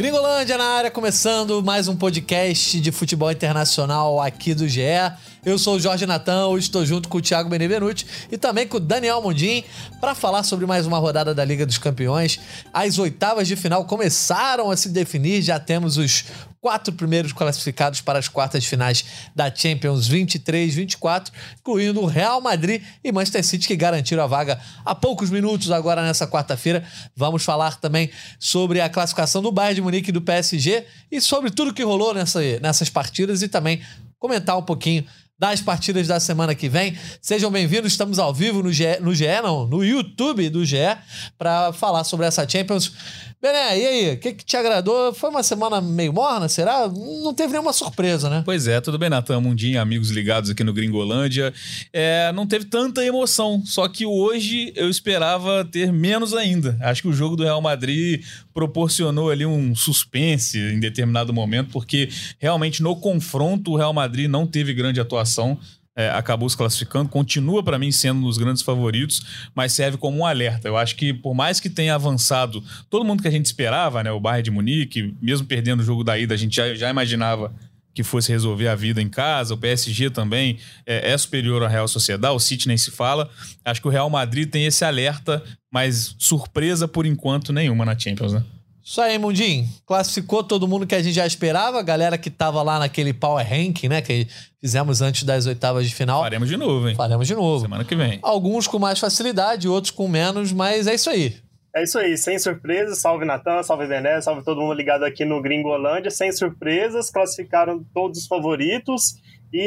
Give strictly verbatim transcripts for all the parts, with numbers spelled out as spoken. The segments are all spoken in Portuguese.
Gringolândia na área, começando mais um podcast de futebol internacional aqui do G E. Eu sou o Jorge Natan, hoje estou junto com o Thiago Benevenuti e também com o Daniel Mundim para falar sobre mais uma rodada da Liga dos Campeões. As oitavas de final começaram a se definir, já temos os quatro primeiros classificados para as quartas de finais da Champions vinte e três vinte e quatro, incluindo o Real Madrid e Manchester City, que garantiram a vaga há poucos minutos agora nessa quarta-feira. Vamos falar também sobre a classificação do Bayern de Munique e do P S G e sobre tudo que rolou nessa, nessas partidas e também comentar um pouquinho das partidas da semana que vem. Sejam bem-vindos, estamos ao vivo no G E, no G E não, no YouTube do G E, para falar sobre essa Champions. Bené, e aí, o que, que te agradou? Foi uma semana meio morna, será? Não teve nenhuma surpresa, né? Pois é, tudo bem, Natan, Mundinho, amigos ligados aqui no Gringolândia. É, não teve tanta emoção, só que hoje eu esperava ter menos ainda. Acho que o jogo do Real Madrid proporcionou ali um suspense em determinado momento, porque realmente no confronto o Real Madrid não teve grande atuação. É, acabou se classificando, continua para mim sendo um dos grandes favoritos, mas serve como um alerta. Eu acho que por mais que tenha avançado todo mundo que a gente esperava, né, o Bayern de Munique, mesmo perdendo o jogo da ida, a gente já, já imaginava que fosse resolver a vida em casa. O P S G também é, é superior à Real Sociedade, o City nem se fala. Acho que o Real Madrid tem esse alerta, mas surpresa por enquanto nenhuma na Champions, né? Isso aí, Mundinho. Classificou todo mundo que a gente já esperava. A galera que tava lá naquele Power Ranking, né? Que fizemos antes das oitavas de final. Faremos de novo, hein? Faremos de novo. Semana que vem. Alguns com mais facilidade, outros com menos, mas é isso aí. É isso aí, sem surpresas. Salve Natan, salve Bené, salve todo mundo ligado aqui no Gringolândia. Sem surpresas, classificaram todos os favoritos.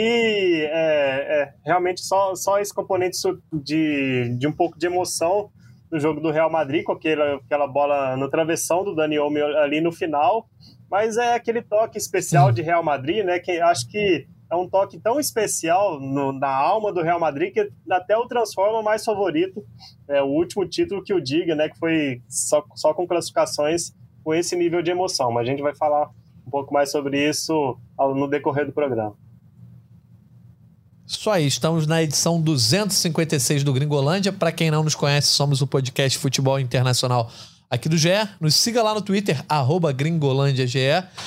E é, é, realmente só, só esse componente de, de um pouco de emoção no jogo do Real Madrid, com aquela, aquela bola no travessão do Dani Olmo ali no final, mas é aquele toque especial de Real Madrid, né, que acho que é um toque tão especial no, na alma do Real Madrid que até o transforma mais favorito. É o último título que o diga, né, que foi só, só com classificações com esse nível de emoção, mas a gente vai falar um pouco mais sobre isso no decorrer do programa. Isso aí, estamos na edição duzentos e cinquenta e seis do Gringolândia. Para quem não nos conhece, somos o podcast Futebol Internacional aqui do G E. Nos siga lá no Twitter, arroba GringolândiaGE.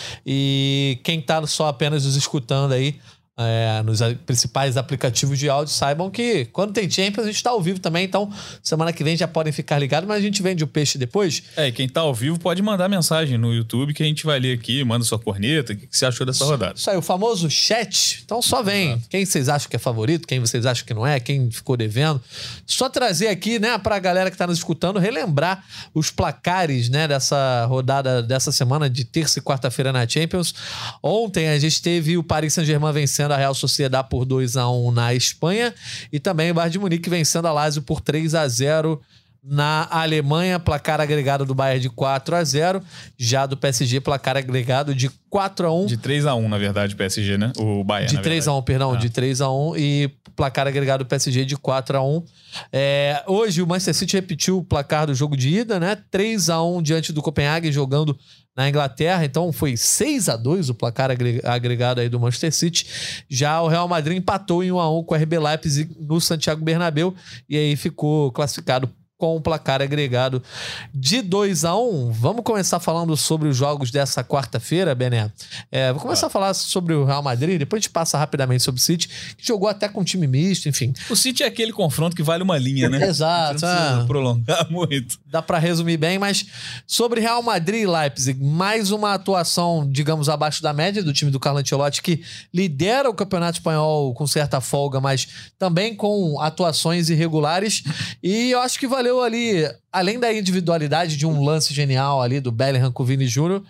E quem tá só apenas nos escutando aí, é, nos principais aplicativos de áudio, saibam que quando tem Champions a gente tá ao vivo também, então semana que vem já podem ficar ligados, mas a gente vende o peixe depois. É, e quem tá ao vivo pode mandar mensagem no YouTube que a gente vai ler aqui, manda sua corneta, o que você achou dessa rodada. Isso aí, o famoso chat, então só vem. Exato. Quem vocês acham que é favorito, quem vocês acham que não é, quem ficou devendo, só trazer aqui, né, pra galera que tá nos escutando, relembrar os placares, né, dessa rodada, dessa semana de terça e quarta-feira na Champions. Ontem a gente teve o Paris Saint-Germain vencendo a Real Sociedade por dois a um na Espanha e também o Bayern de Munique vencendo a Lazio por três a zero na Alemanha, placar agregado do Bayern de quatro a zero, já do P S G placar agregado de quatro a um. De três a um, na verdade, o P S G, né? O Bayern, De três a um, perdão, ah. de três a um e placar agregado do P S G de quatro a um. É, hoje o Manchester City repetiu o placar do jogo de ida, né? três a um diante do Copenhague, jogando na Inglaterra, então foi seis a dois o placar agregado aí do Manchester City. Já o Real Madrid empatou em um a um com o R B Leipzig no Santiago Bernabéu e aí ficou classificado com o placar agregado de dois a um. Vamos começar falando sobre os jogos dessa quarta-feira, Bené. É, vou começar ah. a falar sobre o Real Madrid, depois a gente passa rapidamente sobre o City, que jogou até com um time misto, enfim. O City é aquele confronto que vale uma linha, né? Exato. Não precisa ah, prolongar muito. Dá pra resumir bem, mas sobre Real Madrid e Leipzig, mais uma atuação, digamos, abaixo da média do time do Carlo Ancelotti, que lidera o Campeonato Espanhol com certa folga, mas também com atuações irregulares, e eu acho que valeu ali, além da individualidade de um lance genial ali do Bellingham com o Vini Júnior,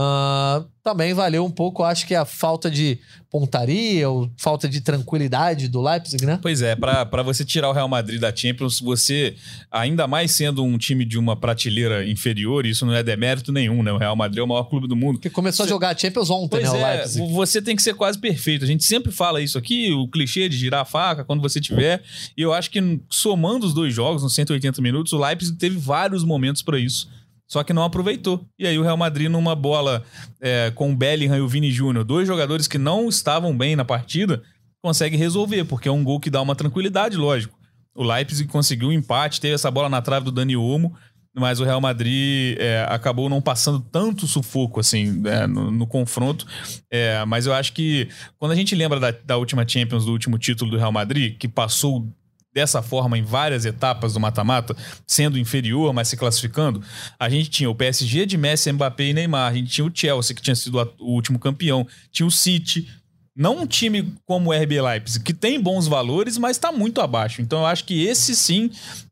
uh, também valeu um pouco, acho que a falta de pontaria ou falta de tranquilidade do Leipzig, né? Pois é, pra, pra você tirar o Real Madrid da Champions, você, ainda mais sendo um time de uma prateleira inferior, isso não é demérito nenhum, né? O Real Madrid é o maior clube do mundo. Que começou você... a jogar a Champions ontem, pois né? É, o Leipzig. Você tem que ser quase perfeito. A gente sempre fala isso aqui, o clichê de girar a faca quando você tiver. E eu acho que somando os dois jogos, nos cento e oitenta minutos, o Leipzig teve vários momentos para isso. Só que não aproveitou. E aí o Real Madrid, numa bola é, com o Bellingham e o Vini Júnior, dois jogadores que não estavam bem na partida, consegue resolver, porque é um gol que dá uma tranquilidade, lógico. O Leipzig conseguiu um empate, teve essa bola na trave do Dani Olmo, mas o Real Madrid é, acabou não passando tanto sufoco assim, é, no, no confronto. É, mas eu acho que quando a gente lembra da, da última Champions, do último título do Real Madrid, que passou dessa forma em várias etapas do mata-mata, sendo inferior, mas se classificando, a gente tinha o P S G de Messi, Mbappé e Neymar, a gente tinha o Chelsea, que tinha sido o último campeão, tinha o City, não um time como o R B Leipzig, que tem bons valores, mas está muito abaixo. Então eu acho que esse sim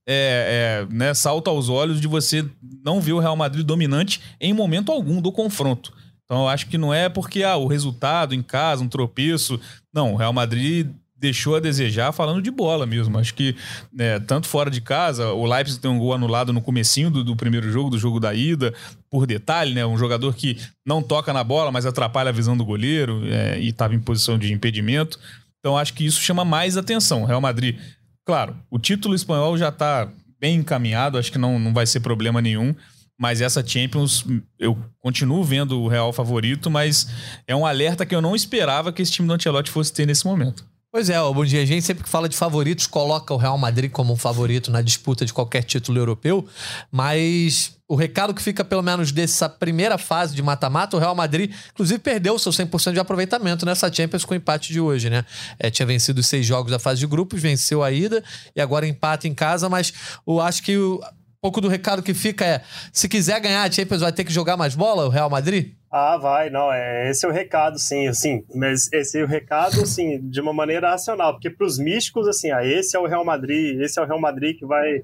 é, é, né, salta aos olhos de você não ver o Real Madrid dominante em momento algum do confronto. Então eu acho que não é porque ah, o resultado em casa, um tropeço, não, o Real Madrid deixou a desejar falando de bola mesmo. Acho que né, tanto fora de casa, o Leipzig tem um gol anulado no comecinho do, do primeiro jogo, do jogo da ida, por detalhe, né? Um jogador que não toca na bola, mas atrapalha a visão do goleiro é, e estava em posição de impedimento. Então acho que isso chama mais atenção. Real Madrid, claro, o título espanhol já está bem encaminhado, acho que não, não vai ser problema nenhum, mas essa Champions, eu continuo vendo o Real favorito, mas é um alerta que eu não esperava que esse time do Ancelotti fosse ter nesse momento. Pois é, o Bom Dia, a gente sempre que fala de favoritos coloca o Real Madrid como um favorito na disputa de qualquer título europeu, mas o recado que fica pelo menos dessa primeira fase de mata-mata, o Real Madrid inclusive perdeu o seu cem por cento de aproveitamento nessa Champions com o empate de hoje, né? É, tinha vencido os seis jogos da fase de grupos, venceu a ida e agora empata em casa, mas eu acho que o, um pouco do recado que fica é, se quiser ganhar a Champions vai ter que jogar mais bola, o Real Madrid? Ah, vai, não, é, esse é o recado, sim, assim, mas esse é o recado, assim, de uma maneira racional, porque para os místicos, assim, ah, esse é o Real Madrid, esse é o Real Madrid que vai...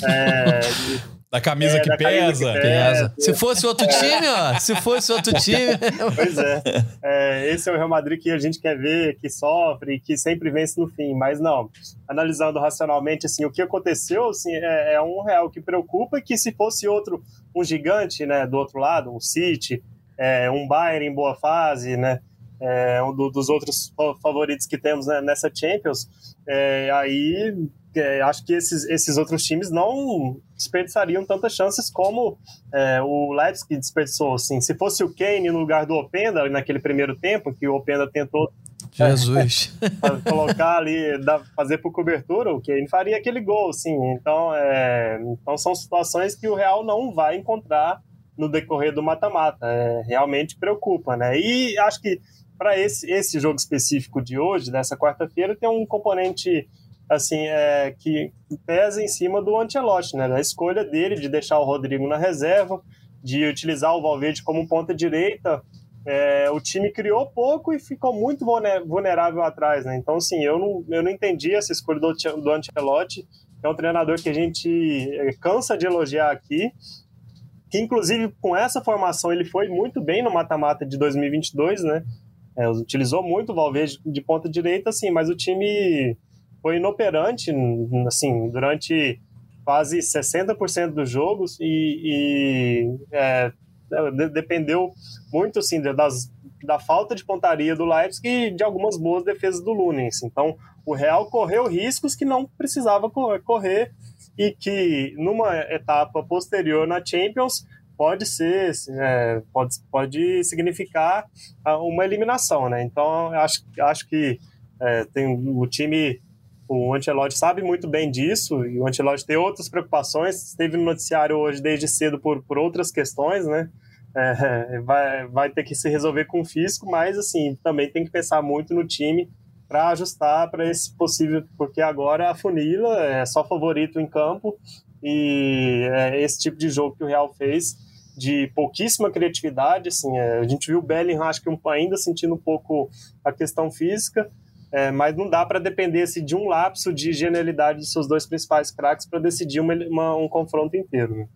É, da camisa, é, que, da pesa. camisa que pesa. Se fosse outro time, ó, se fosse outro time... Pois é. é, esse é o Real Madrid que a gente quer ver, que sofre, que sempre vence no fim, mas não, analisando racionalmente, assim, o que aconteceu, assim, é, é um Real que preocupa, que se fosse outro, um gigante, né, do outro lado, um City... É, um Bayern em boa fase, né? É, um do, dos outros favoritos que temos, né, nessa Champions, é, aí é, acho que esses, esses outros times não desperdiçariam tantas chances como é, o Leipzig desperdiçou. Assim. Se fosse o Kane no lugar do Openda, naquele primeiro tempo, que o Openda tentou Jesus. É, colocar ali, dar, fazer por cobertura, o Kane faria aquele gol, assim. Então, é, então são situações que o Real não vai encontrar no decorrer do mata-mata, é, realmente preocupa, né? E acho que para esse, esse jogo específico de hoje, dessa quarta-feira, tem um componente assim, é, que pesa em cima do Ancelotti, né? Da escolha dele de deixar o Rodrigo na reserva, de utilizar o Valverde como ponta direita. É, o time criou pouco e ficou muito vulnerável atrás, né? Então, assim, eu não, eu não entendi essa escolha do, do Ancelotti, que é um treinador que a gente cansa de elogiar aqui, que inclusive com essa formação ele foi muito bem no mata-mata de dois mil e vinte e dois, né? É, utilizou muito o Valverde de ponta direita, assim, mas o time foi inoperante, assim, durante quase sessenta por cento dos jogos e, e é, dependeu muito, assim, das, da falta de pontaria do Leipzig e de algumas boas defesas do Lunin. Então, o Real correu riscos que não precisava correr e que numa etapa posterior na Champions pode ser, é, pode, pode significar uma eliminação, né? Então, acho, acho que é, tem o time, o Ancelotti sabe muito bem disso, e o Ancelotti tem outras preocupações, esteve no noticiário hoje desde cedo por, por outras questões, né? É, vai, vai ter que se resolver com o fisco, mas assim, também tem que pensar muito no time para ajustar para esse possível, porque agora a funila é só favorito em campo e é esse tipo de jogo que o Real fez, de pouquíssima criatividade, assim, é, a gente viu o Bellingham, acho que um, ainda sentindo um pouco a questão física, é, mas não dá para depender assim, de um lapso de genialidade dos seus dois principais craques para decidir uma, uma, um confronto inteiro, né?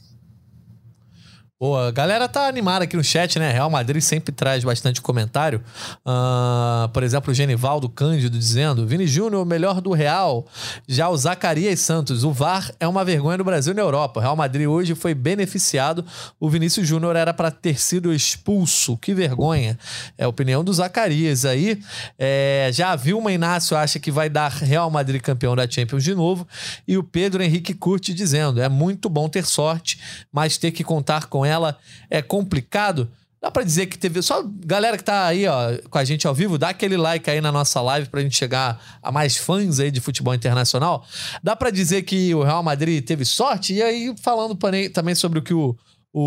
Boa, a galera tá animada aqui no chat, né? Real Madrid sempre traz bastante comentário. Uh, por exemplo, o Genivaldo Cândido dizendo: Vini Júnior, o melhor do Real. Já o Zacarias Santos: o V A R é uma vergonha do Brasil e na Europa. O Real Madrid hoje foi beneficiado. O Vinícius Júnior era para ter sido expulso. Que vergonha. É a opinião do Zacarias aí. É, já a Vilma Inácio acha que vai dar Real Madrid campeão da Champions de novo. E o Pedro Henrique Curti dizendo: é muito bom ter sorte, mas ter que contar com ela é complicado. Dá pra dizer que teve... Só galera que tá aí, ó, com a gente ao vivo, dá aquele like aí na nossa live pra gente chegar a mais fãs aí de futebol internacional. Dá pra dizer que o Real Madrid teve sorte? E aí, falando também sobre o que o,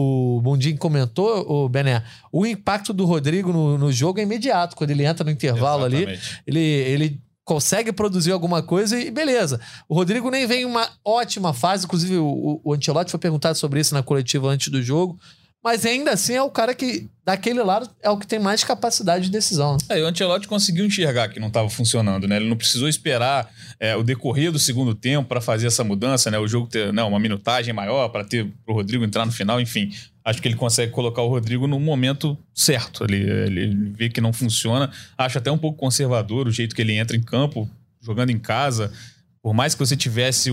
o Mundinho comentou, o Bené, o impacto do Rodrigo no, no jogo é imediato. Quando ele entra no intervalo Exatamente. ali, ele... ele consegue produzir alguma coisa e beleza. O Rodrigo nem vem em uma ótima fase, inclusive o, o Ancelotti foi perguntado sobre isso na coletiva antes do jogo, mas ainda assim é o cara que, daquele lado, é o que tem mais capacidade de decisão. Né? É, o Ancelotti conseguiu enxergar que não estava funcionando, né? Ele não precisou esperar é, o decorrer do segundo tempo para fazer essa mudança, né? O jogo ter não, uma minutagem maior para ter o Rodrigo entrar no final, enfim. Acho que ele consegue colocar o Rodrigo no momento certo. Ele, ele vê que não funciona. Acho até um pouco conservador o jeito que ele entra em campo, jogando em casa. Por mais que você tivesse o,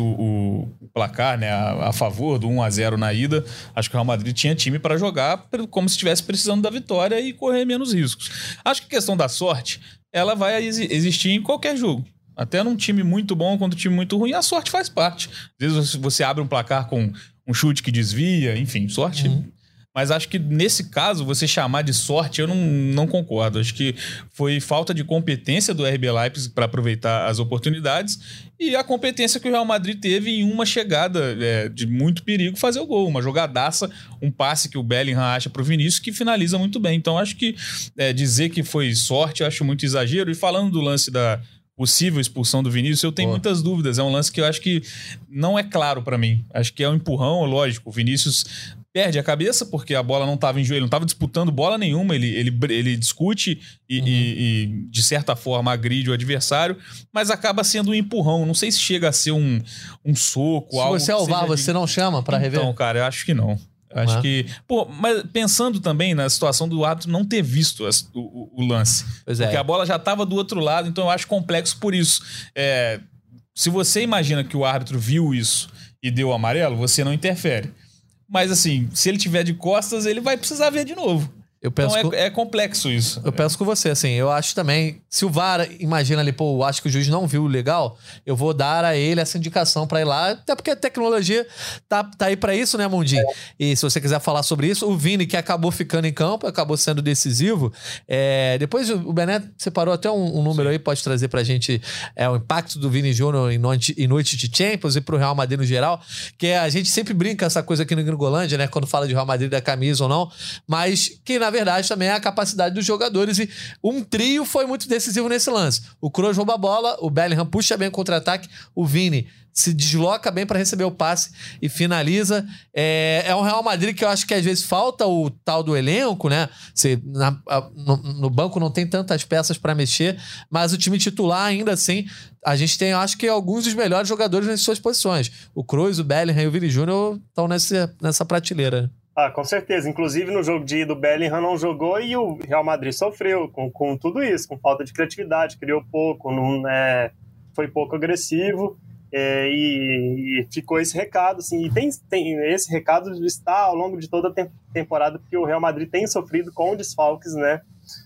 o placar, né, a, a favor do um a zero na ida, acho que o Real Madrid tinha time para jogar como se estivesse precisando da vitória e correr menos riscos. Acho que a questão da sorte, ela vai existir em qualquer jogo. Até num time muito bom contra um time muito ruim, a sorte faz parte. Às vezes você abre um placar com um chute que desvia, enfim, sorte... Uhum. Mas acho que nesse caso, você chamar de sorte, eu não, não concordo. Acho que foi falta de competência do R B Leipzig para aproveitar as oportunidades e a competência que o Real Madrid teve em uma chegada é, de muito perigo fazer o gol. Uma jogadaça, um passe que o Bellingham acha para o Vinícius que finaliza muito bem. Então acho que é, dizer que foi sorte, eu acho muito exagero. E falando do lance da possível expulsão do Vinícius, eu tenho Pô. muitas dúvidas. É um lance que eu acho que não é claro para mim. Acho que é um empurrão, lógico. O Vinícius perde a cabeça porque a bola não estava em joelho, não estava disputando bola nenhuma, ele, ele, ele discute e, uhum. e, e, de certa forma, agride o adversário, mas acaba sendo um empurrão. Não sei se chega a ser um, um soco, se algo... Se você é o V A R, você não chama para rever? Então, cara, eu acho que não. Eu acho ah. que... Pô, mas pensando também na situação do árbitro não ter visto as, o, o lance. Pois porque é. a bola já estava do outro lado, então eu acho complexo por isso. É, se você imagina que o árbitro viu isso e deu o amarelo, você não interfere. Mas, assim, se ele tiver de costas, ele vai precisar ver de novo. Eu penso então é, com... é complexo isso. Eu penso com você, assim, eu acho também, se o V A R imagina ali, pô, eu acho que o juiz não viu o legal, eu vou dar a ele essa indicação pra ir lá, até porque a tecnologia tá, tá aí pra isso, né, Mundinho? É. E se você quiser falar sobre isso, o Vini, que acabou ficando em campo, acabou sendo decisivo, é, depois o Bené separou até um, um número Sim. aí, pode trazer pra gente é, o impacto do Vini Júnior em noite, em noite de Champions e pro Real Madrid no geral, que é, a gente sempre brinca essa coisa aqui no Gringolândia, né, quando fala de Real Madrid da camisa ou não, mas que na verdade também é a capacidade dos jogadores e um trio foi muito decisivo nesse lance. O Kroos rouba a bola, o Bellingham puxa bem o contra-ataque, o Vini se desloca bem para receber o passe e finaliza. É, é um Real Madrid que eu acho que às vezes falta o tal do elenco, né? Você, na, a, no, no banco não tem tantas peças para mexer, mas o time titular ainda assim, a gente tem, eu acho que alguns dos melhores jogadores nas suas posições. O Kroos, o Bellingham e o Vini Júnior estão nessa, nessa prateleira. Ah, com certeza. Inclusive, no jogo de ida, o Bellingham não jogou e o Real Madrid sofreu com, com tudo isso, com falta de criatividade, criou pouco, não, é, foi pouco agressivo é, e, e ficou esse recado. Assim, e tem, tem, esse recado está ao longo de toda a te- temporada, porque o Real Madrid tem sofrido com desfalques, né?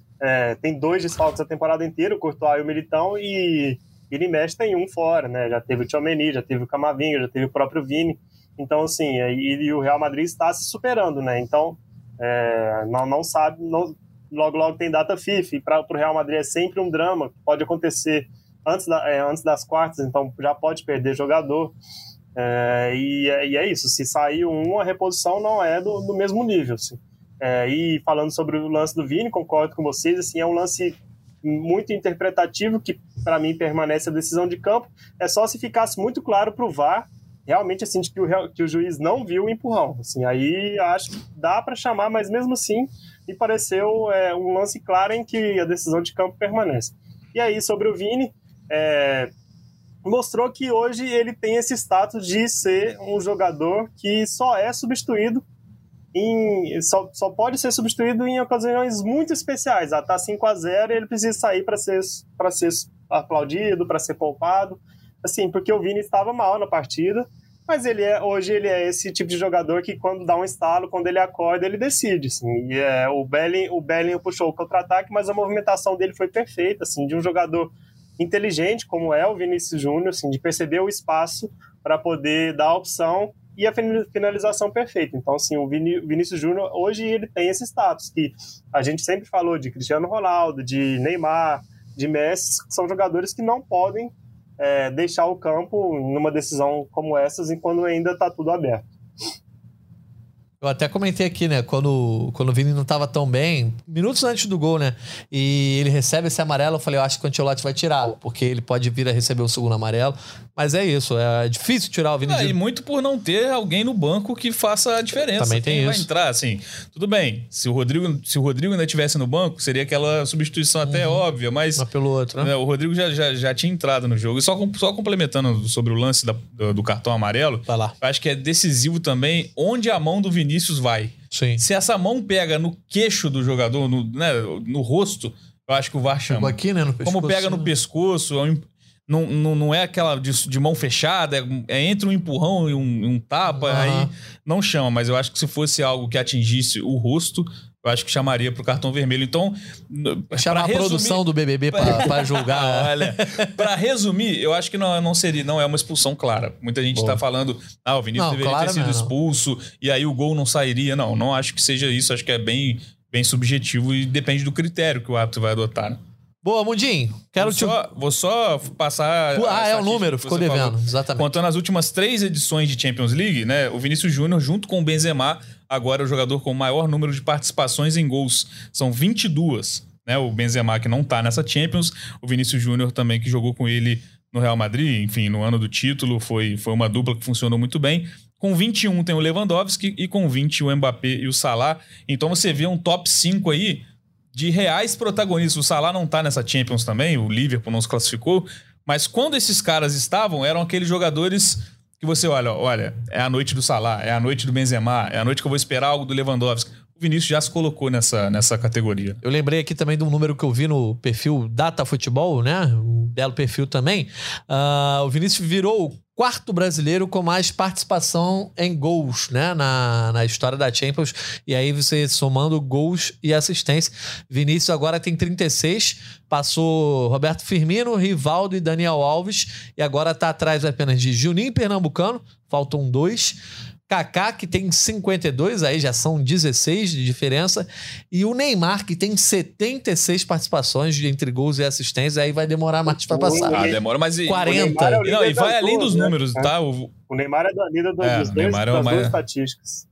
É, tem dois desfalques a temporada inteira, o Courtois e o Militão, e ele mexe tem um fora, né? Já teve o Tchouaméni, já teve o Camavinga, já teve o próprio Vini. Então, assim, e, e o Real Madrid está se superando, né? Então, é, não, não sabe, não, logo, logo tem data FIFA, e para o Real Madrid é sempre um drama, pode acontecer antes, da, é, antes das quartas, então já pode perder jogador. É, e, e é isso, se sair um, a reposição não é do, do mesmo nível. Assim. É, e falando sobre o lance do Vini, concordo com vocês, assim, é um lance muito interpretativo, que para mim permanece a decisão de campo. É só se ficasse muito claro para o V A R, realmente, assim, que o, que o juiz não viu o empurrão. Assim, aí acho que dá para chamar, mas mesmo assim me pareceu é, um lance claro em que a decisão de campo permanece. E aí, sobre o Vini, é, mostrou que hoje ele tem esse status de ser um jogador que só é substituído, em, só, só pode ser substituído em ocasiões muito especiais. Ah, tá cinco a zero e ele precisa sair para ser, para ser aplaudido, para ser poupado. Assim, porque o Vini estava mal na partida, mas ele é, hoje ele é esse tipo de jogador que quando dá um estalo, quando ele acorda, ele decide. Assim, e é, o Bellingham, o Bellingham puxou o contra-ataque, mas a movimentação dele foi perfeita, assim, de um jogador inteligente, como é o Vinícius Júnior, assim, de perceber o espaço para poder dar a opção e a finalização perfeita. Então, assim, o Viní- Vinícius Júnior, hoje, ele tem esse status que a gente sempre falou de Cristiano Ronaldo, de Neymar, de Messi, que são jogadores que não podem é, deixar o campo numa decisão como essas, enquanto ainda está tudo aberto. Eu até comentei aqui, né? Quando, quando o Vini não tava tão bem, minutos antes do gol, né? E ele recebe esse amarelo, eu falei, eu acho que o Ancelotti vai tirar, porque ele pode vir a receber o segundo amarelo. Mas é isso, é difícil tirar o Vini. Ah, de... E muito por não ter alguém no banco que faça a diferença. Também tem Quem isso. vai entrar, assim, tudo bem. Se o Rodrigo, se o Rodrigo ainda estivesse no banco, seria aquela substituição até Uhum. óbvia, mas Um pelo outro, né? né, o Rodrigo já, já, já tinha entrado no jogo. E só, com- só complementando sobre o lance da- do, do cartão amarelo, Vai lá. eu acho que é decisivo também onde a mão do Vinícius vai. Sim. Se essa mão pega no queixo do jogador, no, né, no rosto, eu acho que o V A R Chegou chama. aqui, né? No pescoço, Como pega no né? pescoço, é um imp- não, não, não é aquela de, de mão fechada, é, é entre um empurrão e um, um tapa, Aham. aí não chama. Mas eu acho que se fosse algo que atingisse o rosto, eu acho que chamaria pro cartão vermelho. Então, n- Chamar pra a resumir- produção do B B B pra, pra julgar. Ah, olha, pra resumir, eu acho que não, não seria, não é uma expulsão clara. Muita gente Boa. tá falando, ah, o Vinícius Não, deveria claro ter sido não é, não. expulso e aí o gol não sairia. Não, não acho que seja isso. Acho que é bem, bem subjetivo e depende do critério que o árbitro vai adotar, né? Boa, Mundinho. Quero vou, te... só, vou só passar. Ah, a é o estatística número, que ficou você devendo. falou. Exatamente. Contando as últimas três edições de Champions League, né? O Vinícius Júnior, junto com o Benzema, agora é o jogador com o maior número de participações em gols. São vinte e duas. Né? O Benzema, que não tá nessa Champions. O Vinícius Júnior também, que jogou com ele no Real Madrid. Enfim, no ano do título. Foi, foi uma dupla que funcionou muito bem. Com vinte e um tem o Lewandowski e com vinte o Mbappé e o Salah. Então você vê um top cinco aí de reais protagonistas. O Salah não tá nessa Champions também, o Liverpool não se classificou, mas quando esses caras estavam, eram aqueles jogadores que você olha, olha, é a noite do Salah, é a noite do Benzema, é a noite que eu vou esperar algo do Lewandowski. O Vinícius já se colocou nessa, nessa categoria. Eu lembrei aqui também de um número que eu vi no perfil Data Futebol, né? Um belo perfil também. Ah, o Vinícius virou o quarto brasileiro com mais participação em gols, né? Na, na história da Champions. E aí você somando gols e assistência. Vinícius agora tem trinta e seis. Passou Roberto Firmino, Rivaldo e Daniel Alves. E agora tá atrás apenas de Juninho Pernambucano. Faltam dois. Kaká, que tem cinquenta e dois, aí já são dezesseis de diferença. E o Neymar, que tem setenta e seis participações entre gols e assistências, aí vai demorar mais pra passar. Ah, demora, mas... E, quarenta. O Neymar é o e, não, e líder vai das além duas, dos né? números, tá? O, O Neymar é da líder dos, É, dos o dois, Neymar é das uma- duas estatísticas.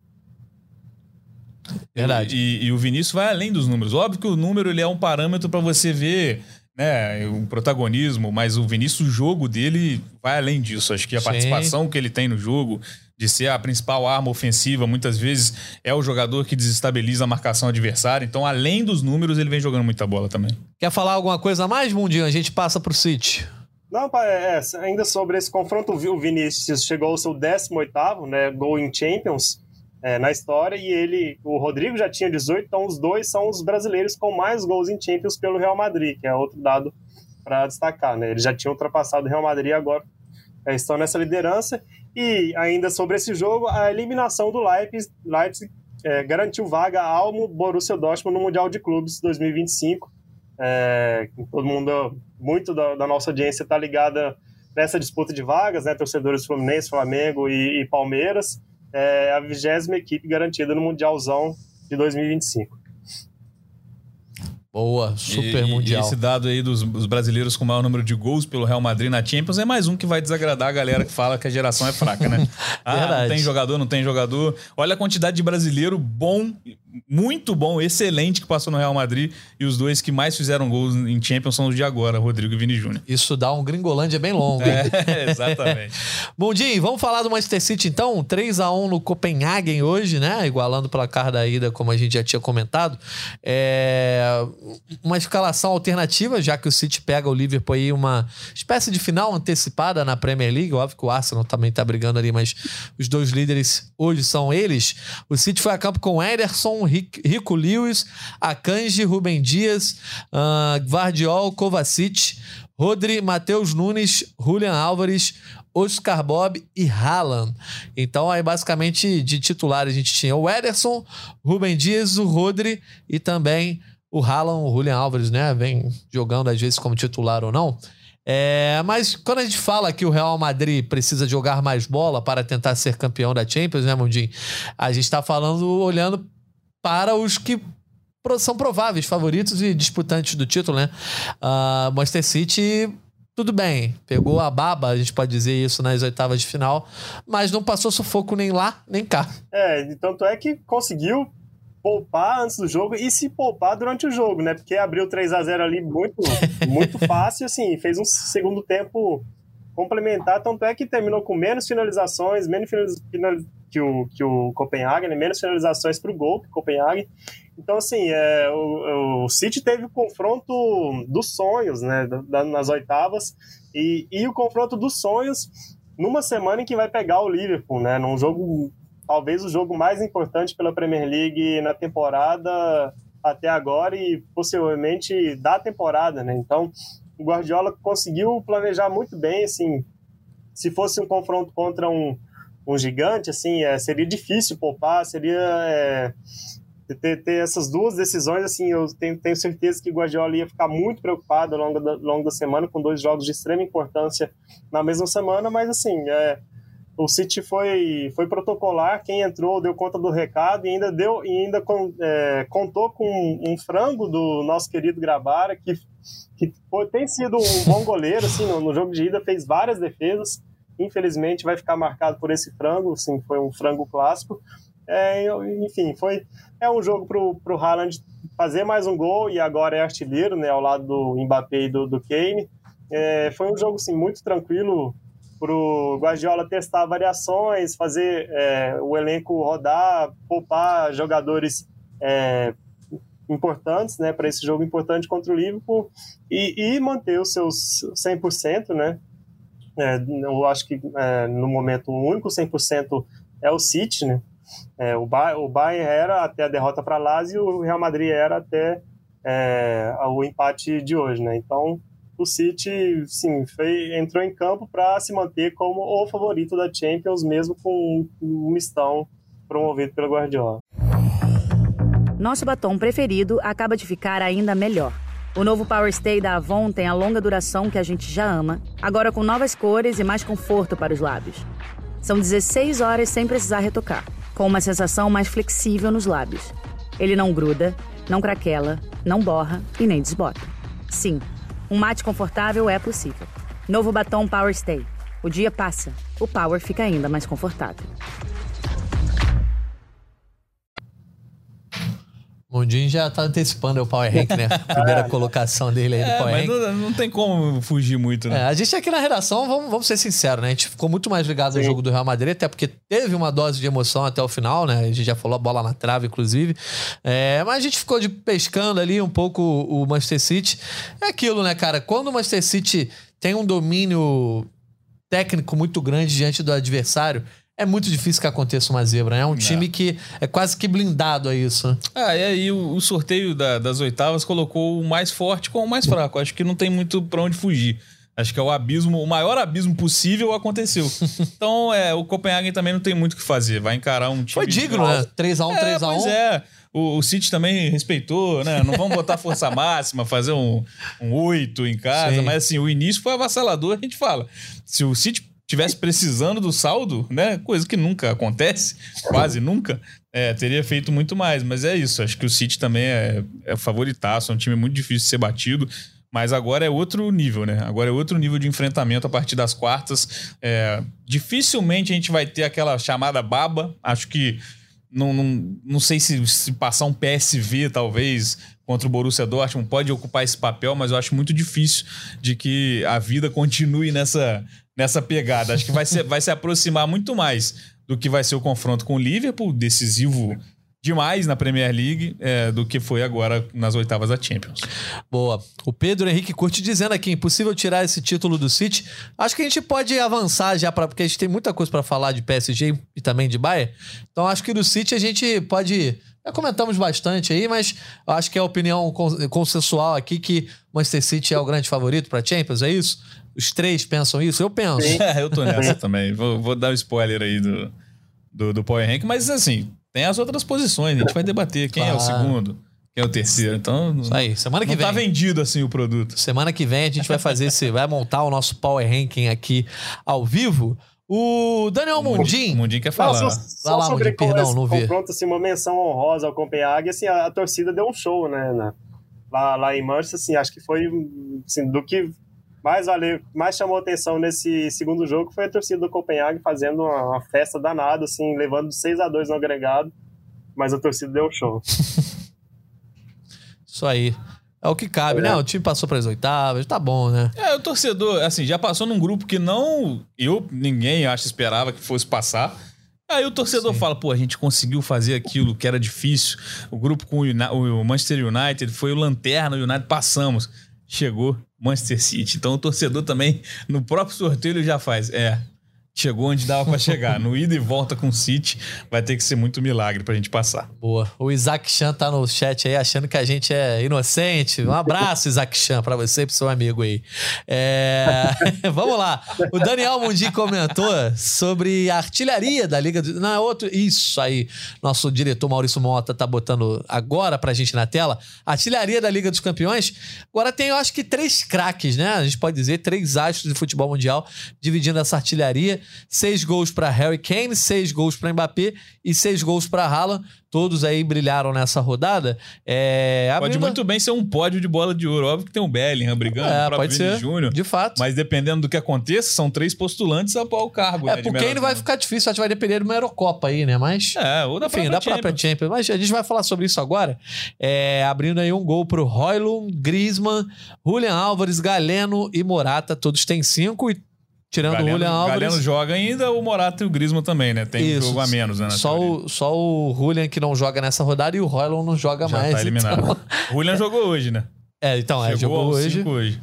Verdade. E, e o Vinícius vai além dos números. Óbvio que o número ele é um parâmetro para você ver, né, o protagonismo, mas o Vinícius, o jogo dele vai além disso. Acho que a Sim. participação que ele tem no jogo, de ser a principal arma ofensiva, muitas vezes é o jogador que desestabiliza a marcação adversária. Então, além dos números, ele vem jogando muita bola também. Quer falar alguma coisa a mais, Mundinho? A gente passa pro City. Não, pai, é, ainda sobre esse confronto, o Vinícius chegou ao seu décimo oitavo, né, gol em Champions é, na história, e ele, o Rodrigo já tinha dezoito, então os dois são os brasileiros com mais gols em Champions pelo Real Madrid, que é outro dado para destacar, né? Eles já tinham ultrapassado o Real Madrid, agora é, estão nessa liderança. E ainda sobre esse jogo, a eliminação do Leipzig, Leipzig é, garantiu vaga ao Borussia Dortmund no Mundial de Clubes dois mil e vinte e cinco. É, todo mundo, muito da, da nossa audiência está ligada nessa disputa de vagas, né? Torcedores Fluminense, Flamengo e, e Palmeiras. É a vigésima equipe garantida no Mundialzão de dois mil e vinte e cinco. Boa, super E- mundial. E esse dado aí dos, dos brasileiros com o maior número de gols pelo Real Madrid na Champions é mais um que vai desagradar a galera que fala que a geração é fraca, né? Ah, Verdade. não tem jogador, não tem jogador. Olha a quantidade de brasileiro bom, muito bom, excelente que passou no Real Madrid, e os dois que mais fizeram gols em Champions são os de agora, Rodrigo e Vini Júnior. Isso dá um Gringolândia bem longo. É, exatamente. Mundinho, vamos falar do Manchester City então? três a um no Copenhagen hoje, né? Igualando o placar da ida, como a gente já tinha comentado. É... Uma escalação alternativa, já que o City pega o Liverpool aí, uma espécie de final antecipada na Premier League. Óbvio que o Arsenal também tá brigando ali, mas os dois líderes hoje são eles. O City foi a campo com Ederson, Rico Lewis, Akanji, Rubem Dias, uh, Gvardiol, Kovacic, Rodri, Matheus Nunes, Julian Álvares, Oscar Bob e Haaland. Então aí basicamente de titular a gente tinha o Ederson, Rubem Dias, o Rodri e também o Haaland, o Julian Álvares, né? Vem jogando às vezes como titular ou não. É, mas quando a gente fala que o Real Madrid precisa jogar mais bola para tentar ser campeão da Champions, né, Mundinho? A gente está falando, olhando para os que são prováveis favoritos e disputantes do título, né? Uh, Manchester City, tudo bem, pegou a baba, a gente pode dizer isso, nas oitavas de final, mas não passou sufoco nem lá, nem cá. É, tanto é que conseguiu poupar antes do jogo e se poupar durante o jogo, né? Porque abriu três a zero ali muito, muito fácil, assim, fez um segundo tempo complementar, tanto é que terminou com menos finalizações, menos finalizações que o, que o Copenhagen, né? Menos finalizações para o gol que o Copenhagen. Então, assim, é, o, o City teve o confronto dos sonhos, né? Da, nas oitavas, e, e o confronto dos sonhos numa semana em que vai pegar o Liverpool, né? Num jogo, talvez o jogo mais importante pela Premier League na temporada até agora e possivelmente da temporada, né? Então, o Guardiola conseguiu planejar muito bem, assim, se fosse um confronto contra um, um gigante, assim, é, seria difícil poupar, seria é, ter, ter essas duas decisões, assim, eu tenho, tenho certeza que o Guardiola ia ficar muito preocupado ao longo da, ao longo da semana, com dois jogos de extrema importância na mesma semana, mas, assim, é, o City foi, foi protocolar, quem entrou deu conta do recado e ainda, deu, e ainda com, é, contou com um, um frango do nosso querido Grabara, que, que foi, tem sido um bom goleiro, assim, no, no jogo de ida, fez várias defesas, infelizmente vai ficar marcado por esse frango, assim, foi um frango clássico. É, enfim, foi, é um jogo pro, pro Haaland fazer mais um gol e agora é artilheiro, né, ao lado do Mbappé e do, do Kane. É, foi um jogo, assim, muito tranquilo para o Guardiola testar variações, fazer é, o elenco rodar, poupar jogadores é, importantes, né, para esse jogo importante contra o Liverpool e, e manter os seus cem por cento, né? É, eu acho que é, no momento o único cem por cento é o City, né? É, o, ba- o Bayern era até a derrota para a Lazio e o Real Madrid era até é, o empate de hoje, né? Então o City, sim, foi, entrou em campo para se manter como o favorito da Champions, mesmo com um mistão promovido pelo Guardiola. Nosso batom preferido acaba de ficar ainda melhor. O novo Power Stay da Avon tem a longa duração que a gente já ama, agora com novas cores e mais conforto para os lábios. São dezesseis horas sem precisar retocar, com uma sensação mais flexível nos lábios. Ele não gruda, não craquela, não borra e nem desbota. Sim, um mate confortável é possível. Novo batom Power Stay. O dia passa, o Power fica ainda mais confortável. O Mundinho já tá antecipando o Power Rank, né? A primeira colocação dele aí do é, Power mas Rank. não, não tem como fugir muito, né? É, a gente aqui na redação, vamos, vamos ser sinceros, né? A gente ficou muito mais ligado Sim. ao jogo do Real Madrid, até porque teve uma dose de emoção até o final, né? A gente já falou a bola na trave, inclusive. É, mas a gente ficou de pescando ali um pouco o Manchester City. É aquilo, né, cara? Quando o Manchester City tem um domínio técnico muito grande diante do adversário, é muito difícil que aconteça uma zebra, né? É um time é. que é quase que blindado a isso, né? Ah, e aí o, o sorteio da, das oitavas colocou o mais forte com o mais fraco. Acho que não tem muito pra onde fugir. Acho que é o abismo, o maior abismo possível aconteceu. Então, é, o Copenhagen também não tem muito o que fazer. Vai encarar um time... Foi digno, né? três a um, é, três a um. Pois é. O, o City também respeitou, né? Não vamos botar força máxima, fazer um, um oito em casa. Sim. Mas, assim, o início foi avassalador. A gente fala, se o City tivesse precisando do saldo, né? Coisa que nunca acontece, quase nunca, é, teria feito muito mais. Mas é isso, acho que o City também é, é favoritaço, é um time muito difícil de ser batido, mas agora é outro nível, né? Agora é outro nível de enfrentamento a partir das quartas. É, dificilmente a gente vai ter aquela chamada baba, acho que não, não, não sei se, se passar um P S V, talvez, contra o Borussia Dortmund, pode ocupar esse papel, mas eu acho muito difícil de que a vida continue nessa... nessa pegada. Acho que vai, ser, vai se aproximar muito mais do que vai ser o confronto com o Liverpool, decisivo demais na Premier League, é, do que foi agora nas oitavas da Champions. Boa. O Pedro Henrique Curti dizendo aqui, impossível tirar esse título do City. Acho que a gente pode avançar já, pra, porque a gente tem muita coisa para falar de P S G e também de Bayern. Então acho que do City a gente pode... Já comentamos bastante aí, mas acho que é a opinião consensual aqui que o Manchester City é o grande favorito para a Champions, é isso? Os três pensam isso? Eu penso. É, eu tô nessa também. Vou, vou dar o um spoiler aí do, do, do Power Rank, mas assim, tem as outras posições, a gente vai debater quem claro. é o segundo, É o terceiro, então Isso aí, semana que não vem. tá vendido assim o produto. Semana que vem a gente vai fazer esse, vai montar o nosso Power Ranking aqui ao vivo. O Daniel Mundim. O Mundim quer falar. Não, só, Vai lá, só sobre Mundim, perdão, não vi. confronto, assim, uma menção honrosa ao Copenhague, assim, a, a torcida deu um show, né, na, lá, lá em Manchester, assim, acho que foi, assim, do que mais valeu, mais chamou atenção nesse segundo jogo foi a torcida do Copenhague fazendo uma, uma festa danada, assim, levando seis a dois no agregado, mas a torcida deu um show. Isso aí. É o que cabe, é. né? O time passou para as oitavas, tá bom, né? É, o torcedor, assim, já passou num grupo que não... Eu, ninguém, acho, esperava que fosse passar. Aí o torcedor Sim. fala, pô, a gente conseguiu fazer aquilo que era difícil. O grupo com o, Uni- o Manchester United foi o lanterna, o United passamos. Chegou Manchester City. Então o torcedor também, no próprio sorteio, ele já faz. É... Chegou onde dava pra chegar. No ida e volta com o City, vai ter que ser muito milagre pra gente passar. Boa. O Isaac Chan tá no chat aí achando que a gente é inocente. Um abraço, Isaac Chan, pra você e pro seu amigo aí. É... Vamos lá. O Daniel Mundim comentou sobre a artilharia da Liga... Do... Não, é outro... Isso aí. Nosso diretor Maurício Mota tá botando agora pra gente na tela. Artilharia da Liga dos Campeões. Agora tem, eu acho que, três craques, né? A gente pode dizer, três astros de futebol mundial dividindo essa artilharia. Seis gols para Harry Kane, seis gols para Mbappé e seis gols para Haaland. Todos aí brilharam nessa rodada. É, pode abrindo... muito bem ser um pódio de bola de ouro. Óbvio que tem um Bellingham brigando, é, o próprio Vini Júnior. De fato. Mas dependendo do que aconteça, são três postulantes a o cargo. É, né, por Kane vai ficar difícil. Acho que vai depender de uma Eurocopa aí, né? Mas... É, ou da enfim, própria da Champions. própria Champions. Mas a gente vai falar sobre isso agora. É, abrindo aí um gol pro Højlund, Griezmann, Julian Álvares, Galeno e Morata. Todos têm cinco e tirando Galeno, o Julian Álvares. O Galeno joga ainda, o Morata e o Griezmann também, né? Tem Isso. um jogo a menos, né? Só o, só o Julian que não joga nessa rodada e o Højlund não joga Já mais. tá eliminado. Então... O Julian jogou hoje, né? É, então, é, jogou hoje. hoje.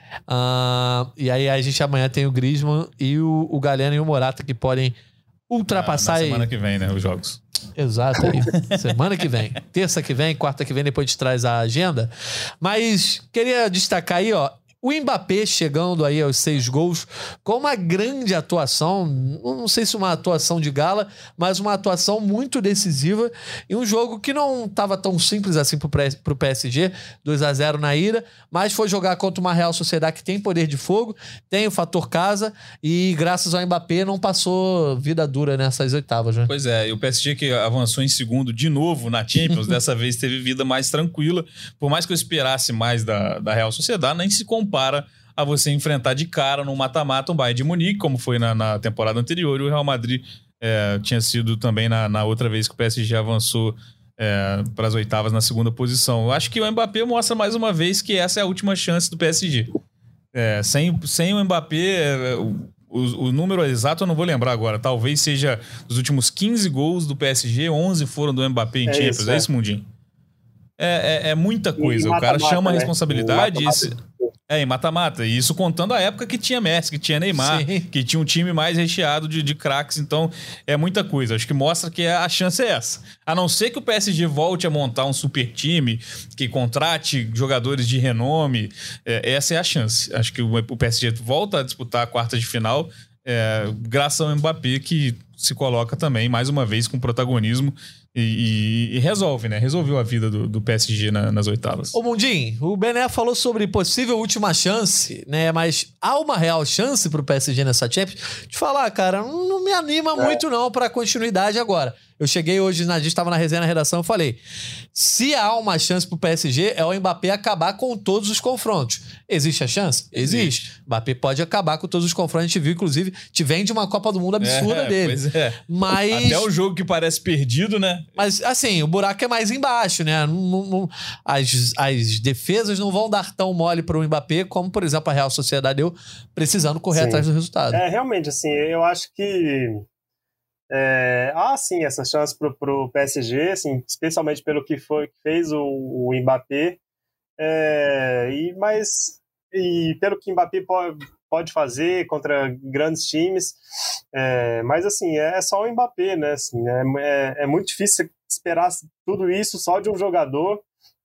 Uh, e aí a gente amanhã tem o Griezmann e o, o Galeno e o Morata que podem ultrapassar... Ah, na semana e... que vem, né? Os jogos. Exato, aí. Semana que vem. Terça que vem, quarta que vem, depois a gente traz a agenda. Mas queria destacar aí, ó, o Mbappé chegando aí aos seis gols com uma grande atuação, não sei se uma atuação de gala, mas uma atuação muito decisiva em um jogo que não estava tão simples assim pro P S G, dois a zero na ida, mas foi jogar contra uma Real Sociedade que tem poder de fogo, tem o fator casa e graças ao Mbappé não passou vida dura nessas oitavas, né? Pois é, e o P S G que avançou em segundo de novo na Champions, dessa vez teve vida mais tranquila, por mais que eu esperasse mais da, da Real Sociedade, nem se compara para a você enfrentar de cara no mata-mata um Bayern de Munique, como foi na, na temporada anterior, e o Real Madrid é, tinha sido também na, na outra vez que o P S G avançou é, para as oitavas na segunda posição. Eu acho que o Mbappé mostra mais uma vez que essa é a última chance do P S G. É, sem, sem o Mbappé, é, o, o, o número exato eu não vou lembrar agora, talvez seja dos últimos quinze gols do P S G, onze foram do Mbappé em é Champions, isso, é. é isso, Mundinho? É, é, é muita coisa, o cara chama a responsabilidade... Né? Esse... É, em mata-mata. E isso contando a época que tinha Messi, que tinha Neymar, Sim. que tinha um time mais recheado de, de craques. Então, é muita coisa. Acho que mostra que a chance é essa. A não ser que o P S G volte a montar um super time, que contrate jogadores de renome. É, essa é a chance. Acho que o, o P S G volta a disputar a quarta de final, é, graças ao Mbappé, que se coloca também, mais uma vez, com protagonismo. E, e, e resolve, né? Resolveu a vida do, do P S G na, nas oitavas. Ô Mundim, o Bené falou sobre possível última chance, né? Mas há uma real chance pro P S G nessa Champions? Te falar, cara, não, não me anima é. muito não pra continuidade agora. Eu cheguei hoje, a gente estava na resenha na redação, eu falei, se há uma chance pro P S G, é o Mbappé acabar com todos os confrontos. Existe a chance? Existe. Existe. Mbappé pode acabar com todos os confrontos. A gente viu, inclusive, te vem de uma Copa do Mundo absurda é, dele. Pois é. Mas... Até o jogo que parece perdido, né? Mas, assim, o buraco é mais embaixo, né? Não, não, não, as, as defesas não vão dar tão mole para o Mbappé como, por exemplo, a Real Sociedade deu, precisando correr sim. atrás do resultado. É, realmente, assim, eu acho que é, há, sim, essa chance pro, pro P S G, assim, especialmente pelo que foi, fez o, o Mbappé, é, e, mas, e pelo que o Mbappé pode, pode fazer contra grandes times, é, mas, assim, é só o Mbappé, né, assim, é, é, é muito difícil esperar tudo isso só de um jogador.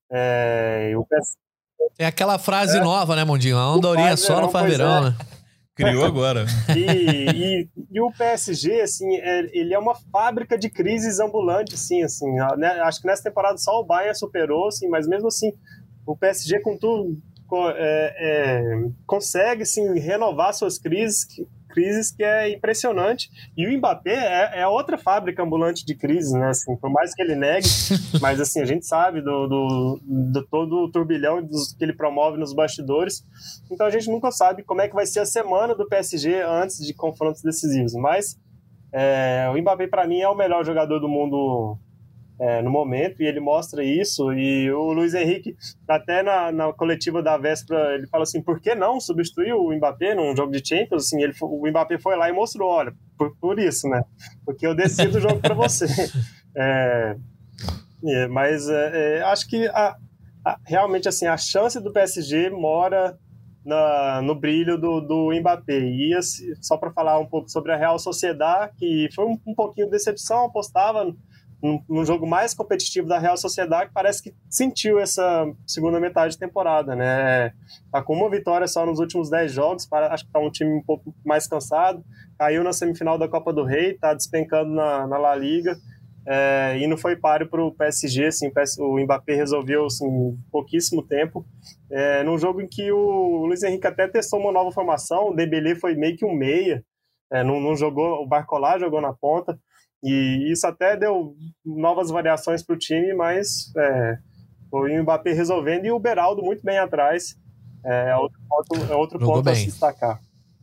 É, o P S G... Tem aquela frase é, numa, né, Mundinho? A andorinha só não faz verão, né? Criou agora. E, e, e o P S G, assim, é, ele é uma fábrica de crises ambulante, assim, assim, né? Acho que nessa temporada só o Bayern superou, assim, mas mesmo assim, o P S G com tudo é, é, consegue, assim, renovar suas crises, crises que é impressionante. E o Mbappé é, é outra fábrica ambulante de crises, né? Assim, por mais que ele negue, mas assim, a gente sabe do, do, do todo o turbilhão dos, que ele promove nos bastidores. Então a gente nunca sabe como é que vai ser a semana do P S G antes de confrontos decisivos. Mas é, o Mbappé, para mim, é o melhor jogador do mundo é, no momento, e ele mostra isso. E o Luiz Henrique, até na, na coletiva da véspera, ele fala assim, por que não substituir o Mbappé num jogo de Champions? Assim, ele, o Mbappé foi lá e mostrou, olha, por, por isso, né? Porque eu decido o jogo para você. É, é, mas é, é, acho que a, a, realmente assim, a chance do P S G mora na, no brilho do, do Mbappé. E assim, só para falar um pouco sobre a Real Sociedad, que foi um, um pouquinho de decepção, apostava num jogo mais competitivo da Real Sociedad, que parece que sentiu essa segunda metade de temporada, né? Tá com uma vitória só nos últimos dez jogos, acho que tá um time um pouco mais cansado, caiu na semifinal da Copa do Rei, tá despencando na, na La Liga, é, e não foi páreo pro P S G, assim, o Mbappé resolveu, assim, em pouquíssimo tempo, é, num jogo em que o Luiz Henrique até testou uma nova formação, o Dembélé foi meio que um meia, é, não, não jogou, o Barcola jogou na ponta, e isso até deu novas variações para o time, mas é, foi o Mbappé resolvendo e o Beraldo muito bem atrás. É outro ponto, é outro ponto a se destacar.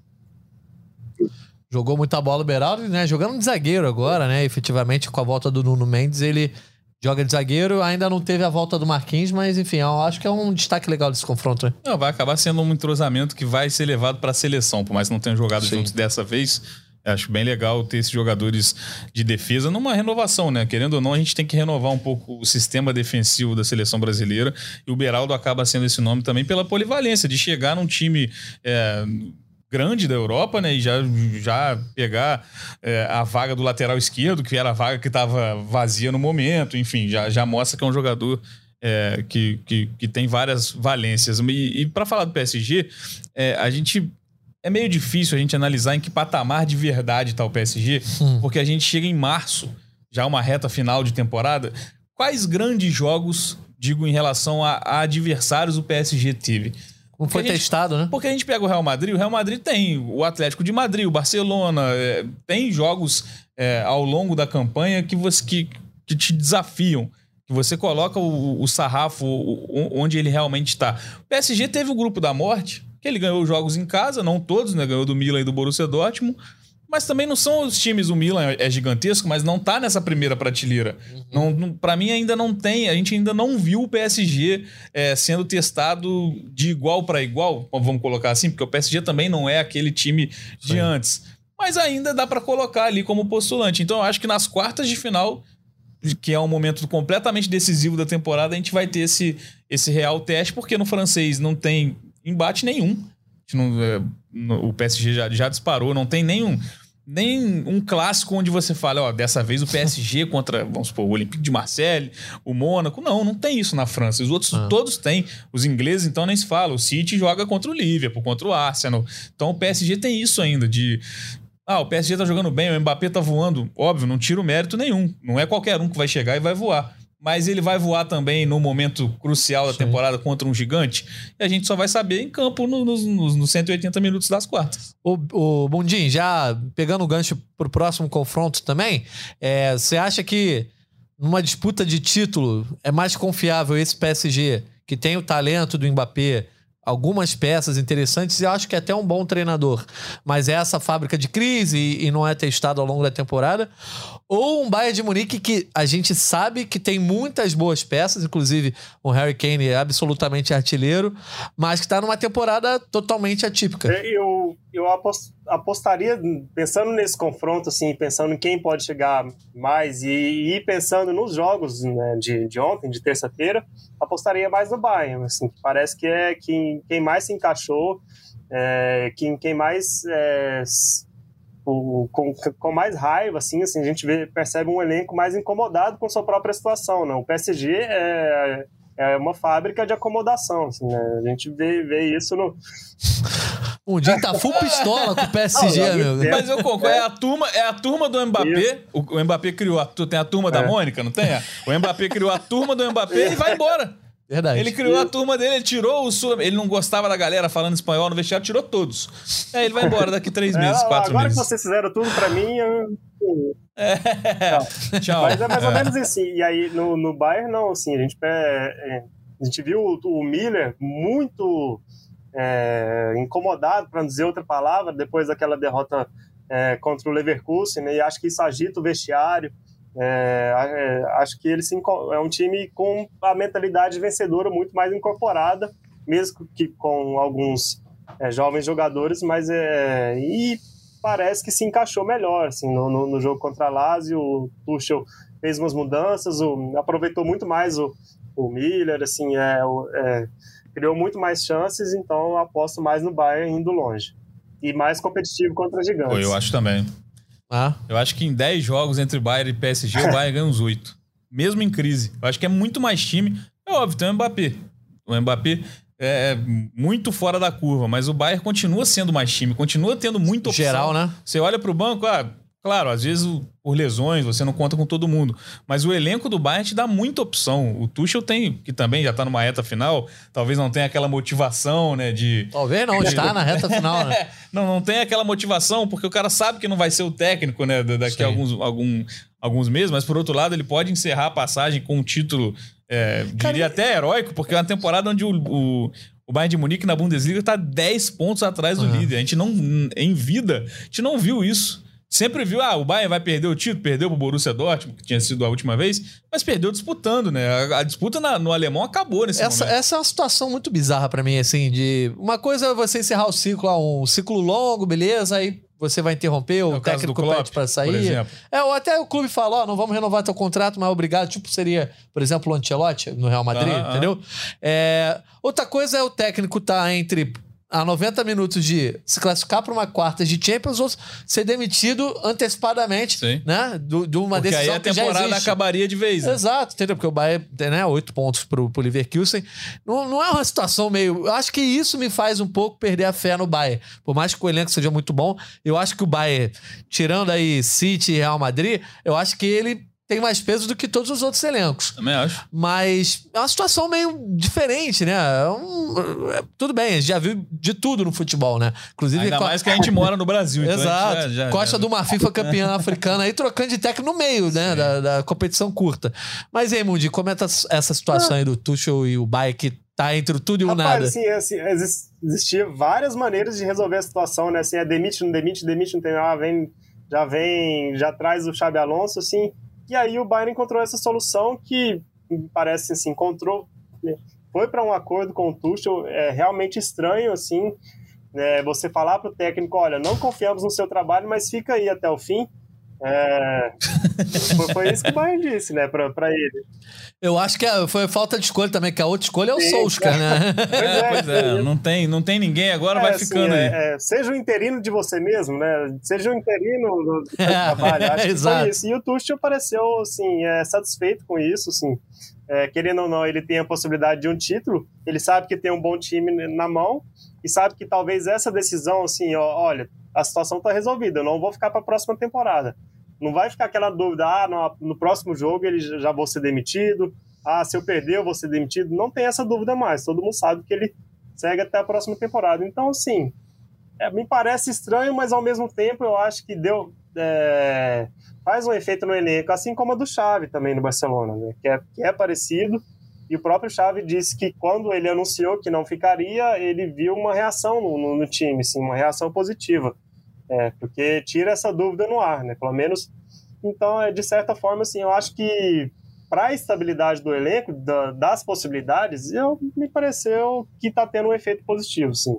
Jogou muita bola o Beraldo, né? Jogando de zagueiro agora, né? Efetivamente, com a volta do Nuno Mendes, ele joga de zagueiro. Ainda não teve a volta do Marquinhos, mas enfim, eu acho que é um destaque legal desse confronto. Né? Não, vai acabar sendo um entrosamento que vai ser levado para a seleção, por mais que não tenham jogado Sim. juntos dessa vez. Acho bem legal ter esses jogadores de defesa numa renovação, né? Querendo ou não, a gente tem que renovar um pouco o sistema defensivo da seleção brasileira, e o Beraldo acaba sendo esse nome também pela polivalência, de chegar num time é, grande da Europa, né? E já, já pegar é, a vaga do lateral esquerdo, que era a vaga que estava vazia no momento, enfim, já, já mostra que é um jogador é, que, que, que tem várias valências. E, e para falar do P S G, é, a gente... É meio difícil a gente analisar em que patamar de verdade está o P S G, hum. porque a gente chega em março, já uma reta final de temporada. Quais grandes jogos, digo, em relação a, a adversários o P S G teve? Como foi gente, testado, né? Porque a gente pega o Real Madrid, o Real Madrid tem o Atlético de Madrid, o Barcelona, é, tem jogos é, ao longo da campanha que, você, que, que te desafiam, que você coloca o, o sarrafo onde ele realmente está. O P S G teve o grupo da morte, que ele ganhou jogos em casa, não todos, né? Ganhou do Milan e do Borussia Dortmund, mas também não são os times, o Milan é gigantesco, mas não tá nessa primeira prateleira. Uhum. Não, não, pra mim ainda não tem, a gente ainda não viu o P S G é, sendo testado de igual para igual, vamos colocar assim, porque o P S G também não é aquele time de Sim. antes, mas ainda dá para colocar ali como postulante. Então eu acho que nas quartas de final, que é um momento completamente decisivo da temporada, a gente vai ter esse, esse real teste, porque no francês não tem embate nenhum. Não, é, no, o P S G já, já disparou, não tem nenhum, nem um clássico onde você fala, ó, dessa vez o P S G contra, vamos supor, o Olympique de Marseille, o Mônaco. Não, não tem isso na França. Os outros ah. todos têm. Os ingleses, então, nem se fala. O City joga contra o Liverpool, contra o Arsenal. Então, o P S G tem isso ainda, de... Ah, o P S G tá jogando bem, o Mbappé tá voando. Óbvio, não tira o mérito nenhum. Não é qualquer um que vai chegar e vai voar. Mas ele vai voar também no momento crucial da Sim. temporada contra um gigante. E a gente só vai saber em campo nos no, no, no cento e oitenta minutos das quartas. O, o Bundim, já pegando o gancho pro próximo confronto também, é, você acha que numa disputa de título é mais confiável esse P S G, que tem o talento do Mbappé, algumas peças interessantes, e eu acho que é até um bom treinador, mas é essa fábrica de crise e, e não é testado ao longo da temporada, ou um Bayern de Munique que a gente sabe que tem muitas boas peças, inclusive o Harry Kane é absolutamente artilheiro, mas que está numa temporada totalmente atípica. Eu, eu apostaria, pensando nesse confronto, assim, pensando em quem pode chegar mais e, e pensando nos jogos, né, de, de ontem, de terça-feira, apostaria mais no Bayern, assim, que parece que é quem, quem mais se encaixou, é, quem, quem mais é, o, com, com mais raiva, assim, assim, a gente vê, percebe um elenco mais incomodado com sua própria situação, né? O P S G é, é uma fábrica de acomodação, assim, né? A gente vê, vê isso no... O Mundinho tá full pistola com o P S G, não, meu. Mas eu concordo, é a turma, é a turma do Mbappé. O, o Mbappé criou a, tu tem a turma é. da Mônica, não tem? O Mbappé criou a turma do Mbappé e vai embora. Verdade. Ele criou a turma dele, ele tirou o sul. Ele não gostava da galera falando espanhol no vestiário, tirou todos. Aí ele vai embora daqui três meses, é, quatro agora meses. Agora que vocês fizeram tudo pra mim, eu... É. Tchau. Tchau. Mas é mais ou é. menos assim. E aí, no, no Bayern, não, assim, a gente, é, a gente viu o, o Miller muito é, incomodado, para não dizer outra palavra, depois daquela derrota é, contra o Leverkusen, né, e acho que isso agita o vestiário. É, é, acho que ele se, é um time com a mentalidade vencedora muito mais incorporada, mesmo que com alguns é, jovens jogadores, mas é, e parece que se encaixou melhor assim, no, no, no jogo contra a Lazio. O Tuchel fez umas mudanças, o, aproveitou muito mais o, o Miller, assim, é, o, é, criou muito mais chances, então eu aposto mais no Bayern indo longe e mais competitivo contra gigantes. Pô, eu acho também. Ah. Eu acho que em dez jogos entre Bayern e P S G, o Bayern ganha uns oito. Mesmo em crise. Eu acho que é muito mais time. É óbvio, tem o Mbappé. O Mbappé é muito fora da curva, mas o Bayern continua sendo mais time, continua tendo muita opção. Geral, né? Você olha pro banco, ah, claro, às vezes por lesões você não conta com todo mundo, mas o elenco do Bayern te dá muita opção. O Tuchel tem, que também já tá numa reta final, talvez não tenha aquela motivação, né, de... Talvez não, está na reta final, né? não, não tem aquela motivação, porque o cara sabe que não vai ser o técnico, né, daqui a alguns, algum, alguns meses, mas por outro lado ele pode encerrar a passagem com um título, é, diria cara, até heróico, porque é uma temporada onde o, o, o Bayern de Munique na Bundesliga tá dez pontos atrás do uhum. líder. A gente não, em vida, a gente não viu isso. Sempre viu, ah, o Bayern vai perder o título, perdeu pro Borussia Dortmund, que tinha sido a última vez, mas perdeu disputando, né? A, a disputa na, no alemão acabou nesse essa, momento. Essa é uma situação muito bizarra pra mim, assim, de... Uma coisa é você encerrar o ciclo, um ciclo longo, beleza, aí você vai interromper, o, é o técnico pede pra sair. É, ou até o clube fala, ó, oh, não vamos renovar teu contrato, mas obrigado. Tipo, seria, por exemplo, o Ancelotti no Real Madrid, ah, entendeu? Ah. É, outra coisa é o técnico tá entre... a noventa minutos de se classificar para uma quarta de Champions ou ser demitido antecipadamente, Sim. né? Do, de uma Porque decisão aí a temporada acabaria de vez. Né? Exato, entendeu? Porque o Bayern tem, né, oito pontos pro, pro Leverkusen. Não, não é uma situação meio... Eu acho que isso me faz um pouco perder a fé no Bayern. Por mais que o elenco seja muito bom, eu acho que o Bayern, tirando aí City e Real Madrid, eu acho que ele tem mais peso do que todos os outros elencos. Também acho. Mas é uma situação meio diferente, né? É um, é, tudo bem, a gente já viu de tudo no futebol, né? Inclusive, ainda mais que a gente mora no Brasil. Então Exato. Já, já, Costa já... do Marfim foi campeã africana aí, trocando de técnico no meio, né? Da, da competição curta. Mas aí, Mundi, comenta essa situação aí do Tuchel e o Bayern que tá entre tudo e o Rapaz, nada. Assim, assim, existia várias maneiras de resolver a situação, né? Assim, é demite, não demite, demite, não tem nada, vem, já vem, já traz o Xabi Alonso, assim... E aí o Bayern encontrou essa solução que parece assim, encontrou, foi para um acordo com o Tuchel. É realmente estranho assim, é, você falar para o técnico, olha, não confiamos no seu trabalho, mas fica aí até o fim. É, foi, foi isso que o Bayern disse, né, para ele. Eu acho que foi falta de escolha também, que a outra escolha é o Sim, Solskjaer, né? Pois é, pois é, não, tem, não tem ninguém, agora é, vai ficando assim, aí. É, é, seja o interino de você mesmo, né? Seja o interino do, do é, trabalho. Acho que foi isso. E o Tuchel pareceu assim, é, satisfeito com isso, assim. É, querendo ou não, ele tem a possibilidade de um título, ele sabe que tem um bom time na mão e sabe que talvez essa decisão, assim, ó, olha, a situação está resolvida, eu não vou ficar para a próxima temporada. Não vai ficar aquela dúvida, ah, no, no próximo jogo ele já vou ser demitido, ah, se eu perder eu vou ser demitido. Não tem essa dúvida mais, todo mundo sabe que ele segue até a próxima temporada. Então, assim, é, me parece estranho, mas ao mesmo tempo eu acho que deu, é, faz um efeito no elenco, assim como a do Xavi também no Barcelona, né? que, é, que é parecido. E o próprio Xavi disse que quando ele anunciou que não ficaria, ele viu uma reação no, no, no time, assim, uma reação positiva. É, porque tira essa dúvida no ar, né? Pelo menos, então, é, de certa forma, assim, eu acho que para a estabilidade do elenco, da, das possibilidades, eu, me pareceu que está tendo um efeito positivo, sim.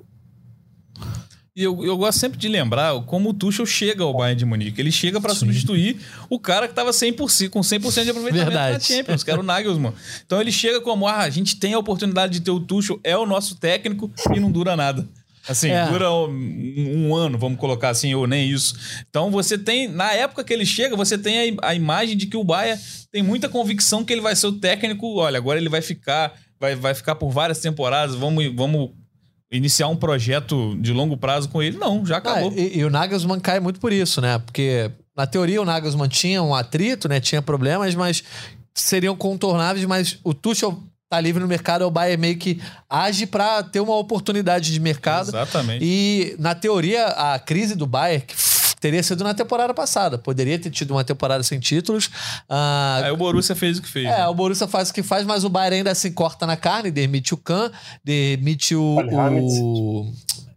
E eu, eu gosto sempre de lembrar como o Tuchel chega ao Bayern de Munique. Ele chega para substituir o cara que estava cem por cento, com cem por cento de aproveitamento Verdade. na Champions, que era o Nagelsmann. Então ele chega como, ah, a gente tem a oportunidade de ter o Tuchel, é o nosso técnico e não dura nada. Assim, é. dura um, um ano, vamos colocar assim, ou nem isso. Então você tem, na época que ele chega, você tem a, a imagem de que o Bayern tem muita convicção que ele vai ser o técnico. Olha, agora ele vai ficar, vai, vai ficar por várias temporadas, vamos, vamos iniciar um projeto de longo prazo com ele. Não, já acabou. Ah, e, e o Nagelsmann cai muito por isso, né? Porque, na teoria, o Nagelsmann tinha um atrito, né? Tinha problemas, mas seriam contornáveis, mas o Tuchel tá livre no mercado, o Bayern meio que age para ter uma oportunidade de mercado. Exatamente. E, na teoria, a crise do Bayern teria sido na temporada passada. Poderia ter tido uma temporada sem títulos. Ah, Aí o Borussia fez o que fez. É, né? o Borussia faz o que faz, mas o Bayern ainda assim corta na carne, demite o Kahn, demite o... o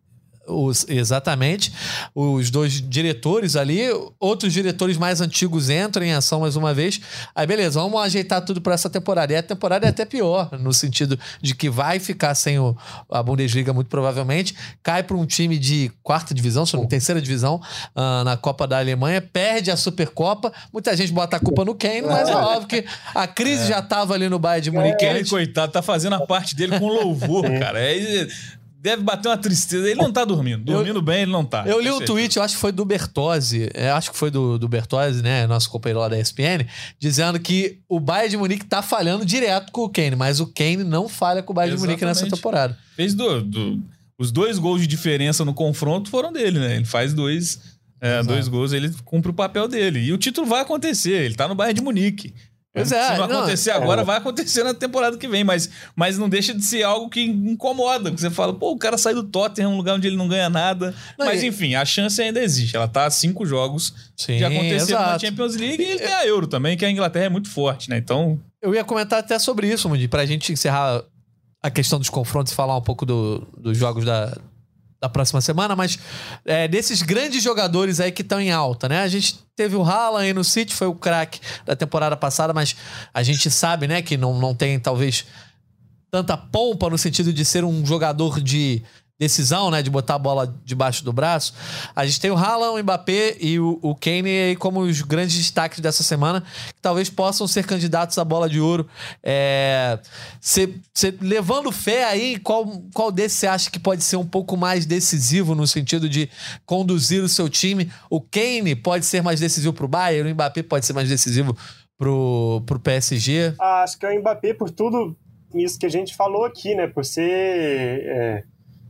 Os, exatamente, os dois diretores ali, outros diretores mais antigos entram em ação mais uma vez. Aí beleza, vamos ajeitar tudo para essa temporada. E a temporada é até pior, no sentido de que vai ficar sem o, a Bundesliga muito provavelmente, cai para um time de quarta divisão, se não terceira divisão, uh, na Copa da Alemanha, perde a Supercopa. Muita gente bota a culpa no Kane, mas é óbvio que a crise é. já tava ali no Bayern de Munique. O Kane, coitado, tá fazendo a parte dele com louvor, cara. É... Deve bater uma tristeza. Ele não tá dormindo. Dormindo eu, bem, ele não tá. Eu li um tweet, eu acho que foi do Bertozzi, eu acho que foi do, do Bertozzi, né, nosso companheiro lá da E S P N, dizendo que o Bayern de Munique tá falhando direto com o Kane, mas o Kane não falha com o Bayern Exatamente. de Munique nessa temporada. Fez do, do, os dois gols de diferença no confronto foram dele, né? Ele faz dois, é, dois gols, ele cumpre o papel dele. E o título vai acontecer, ele tá no Bayern de Munique. Pois é, Se não acontecer não, agora, é. vai acontecer na temporada que vem, mas, mas não deixa de ser algo que incomoda. Você fala, pô, o cara sai do Tottenham, um lugar onde ele não ganha nada. Não, mas, e... enfim, a chance ainda existe. Ela tá a cinco jogos Sim, de acontecer exato. na Champions League e ele tem a Euro também, que a Inglaterra é muito forte, né? Então... Eu ia comentar até sobre isso, Mundi, pra gente encerrar a questão dos confrontos e falar um pouco do, dos jogos da... da próxima semana, mas é, desses grandes jogadores aí que estão em alta, né? A gente teve o Haaland aí no City, foi o craque da temporada passada, mas a gente sabe, né, que não, não tem, talvez, tanta pompa no sentido de ser um jogador de decisão, né, de botar a bola debaixo do braço. A gente tem o Haaland, o Mbappé e o, o Kane aí como os grandes destaques dessa semana, que talvez possam ser candidatos à bola de ouro. É, cê, cê, levando fé aí, qual, qual desses você acha que pode ser um pouco mais decisivo no sentido de conduzir o seu time? O Kane pode ser mais decisivo pro Bayern, o Mbappé pode ser mais decisivo pro, pro P S G? Ah, acho que é o Mbappé por tudo isso que a gente falou aqui, né, por ser... É...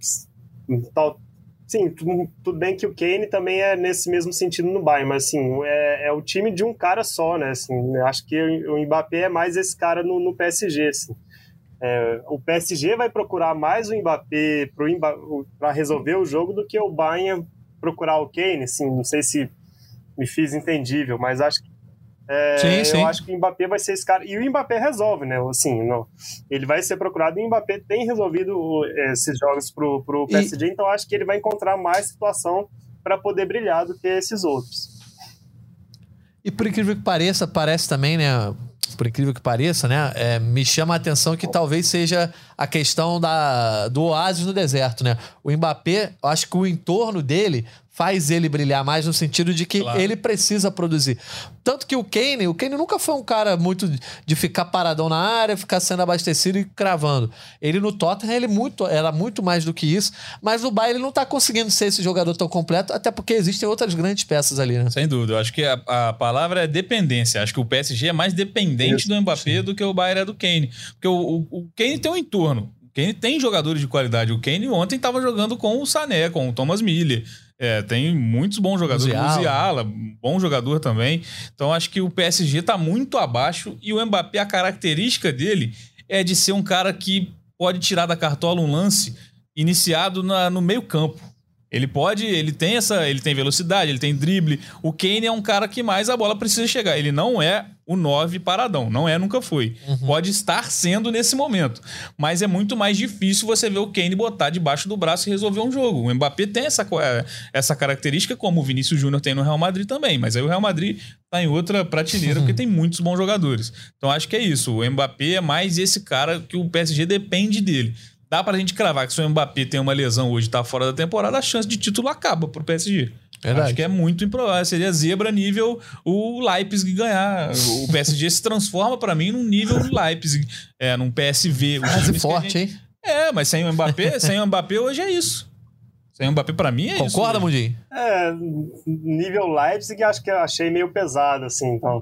Sim, tudo, tudo bem que o Kane também é nesse mesmo sentido no Bayern, mas assim, é, é o time de um cara só, né? Assim, acho que o Mbappé é mais esse cara no, no P S G. Assim. É, o P S G vai procurar mais o Mbappé para resolver o jogo do que o Bayern procurar o Kane. Assim, não sei se me fiz entendível, mas acho que É, sim, sim. Eu acho que o Mbappé vai ser esse cara. E o Mbappé resolve, né? Assim, não, ele vai ser procurado e o Mbappé tem resolvido esses jogos pro, pro P S G, e... então acho que ele vai encontrar mais situação para poder brilhar do que esses outros. E por incrível que pareça, parece também, né? Por incrível que pareça, né? É, me chama a atenção que talvez seja a questão da, do oásis no deserto, né? O Mbappé, eu acho que o entorno dele faz ele brilhar mais no sentido de que claro. ele precisa produzir. Tanto que o Kane, o Kane nunca foi um cara muito de ficar paradão na área, ficar sendo abastecido e cravando. Ele no Tottenham, ele muito, era muito mais do que isso, mas no Bayern ele não tá conseguindo ser esse jogador tão completo, até porque existem outras grandes peças ali, né? Sem dúvida. Eu acho que a, a palavra é dependência. Acho que o P S G é mais dependente isso, do Mbappé sim. do que o Bayern é do Kane. Porque o, o, o Kane tem um entorno. O Kane tem jogadores de qualidade. O Kane ontem estava jogando com o Sané, com o Thomas Müller. É, tem muitos bons jogadores. O Musiala, bom jogador também. Então acho que o P S G tá muito abaixo e o Mbappé, a característica dele é de ser um cara que pode tirar da cartola um lance iniciado na, no meio campo. Ele pode, ele tem essa, ele tem velocidade, ele tem drible. O Kane é um cara que mais a bola precisa chegar. Ele não é o nove paradão, não é, nunca foi. Uhum. Pode estar sendo nesse momento, mas é muito mais difícil você ver o Kane botar debaixo do braço e resolver um jogo. O Mbappé tem essa, essa característica, como o Vinícius Júnior tem no Real Madrid também, mas aí o Real Madrid tá em outra prateleira, uhum. porque tem muitos bons jogadores. Então acho que é isso, o Mbappé é mais esse cara que o P S G depende dele. Dá pra gente cravar que se o Mbappé tem uma lesão hoje e tá fora da temporada, a chance de título acaba pro P S G. Verdade. Acho que é muito improvável. Seria zebra nível o Leipzig ganhar. O P S G se transforma pra mim num nível Leipzig. É, num P S V. Quase forte, gente... hein? É, mas sem o Mbappé, sem o Mbappé hoje é isso. Sem o Mbappé pra mim é Concorda, isso. Concorda, Mundinho? É, nível Leipzig acho que eu achei meio pesado, assim, então...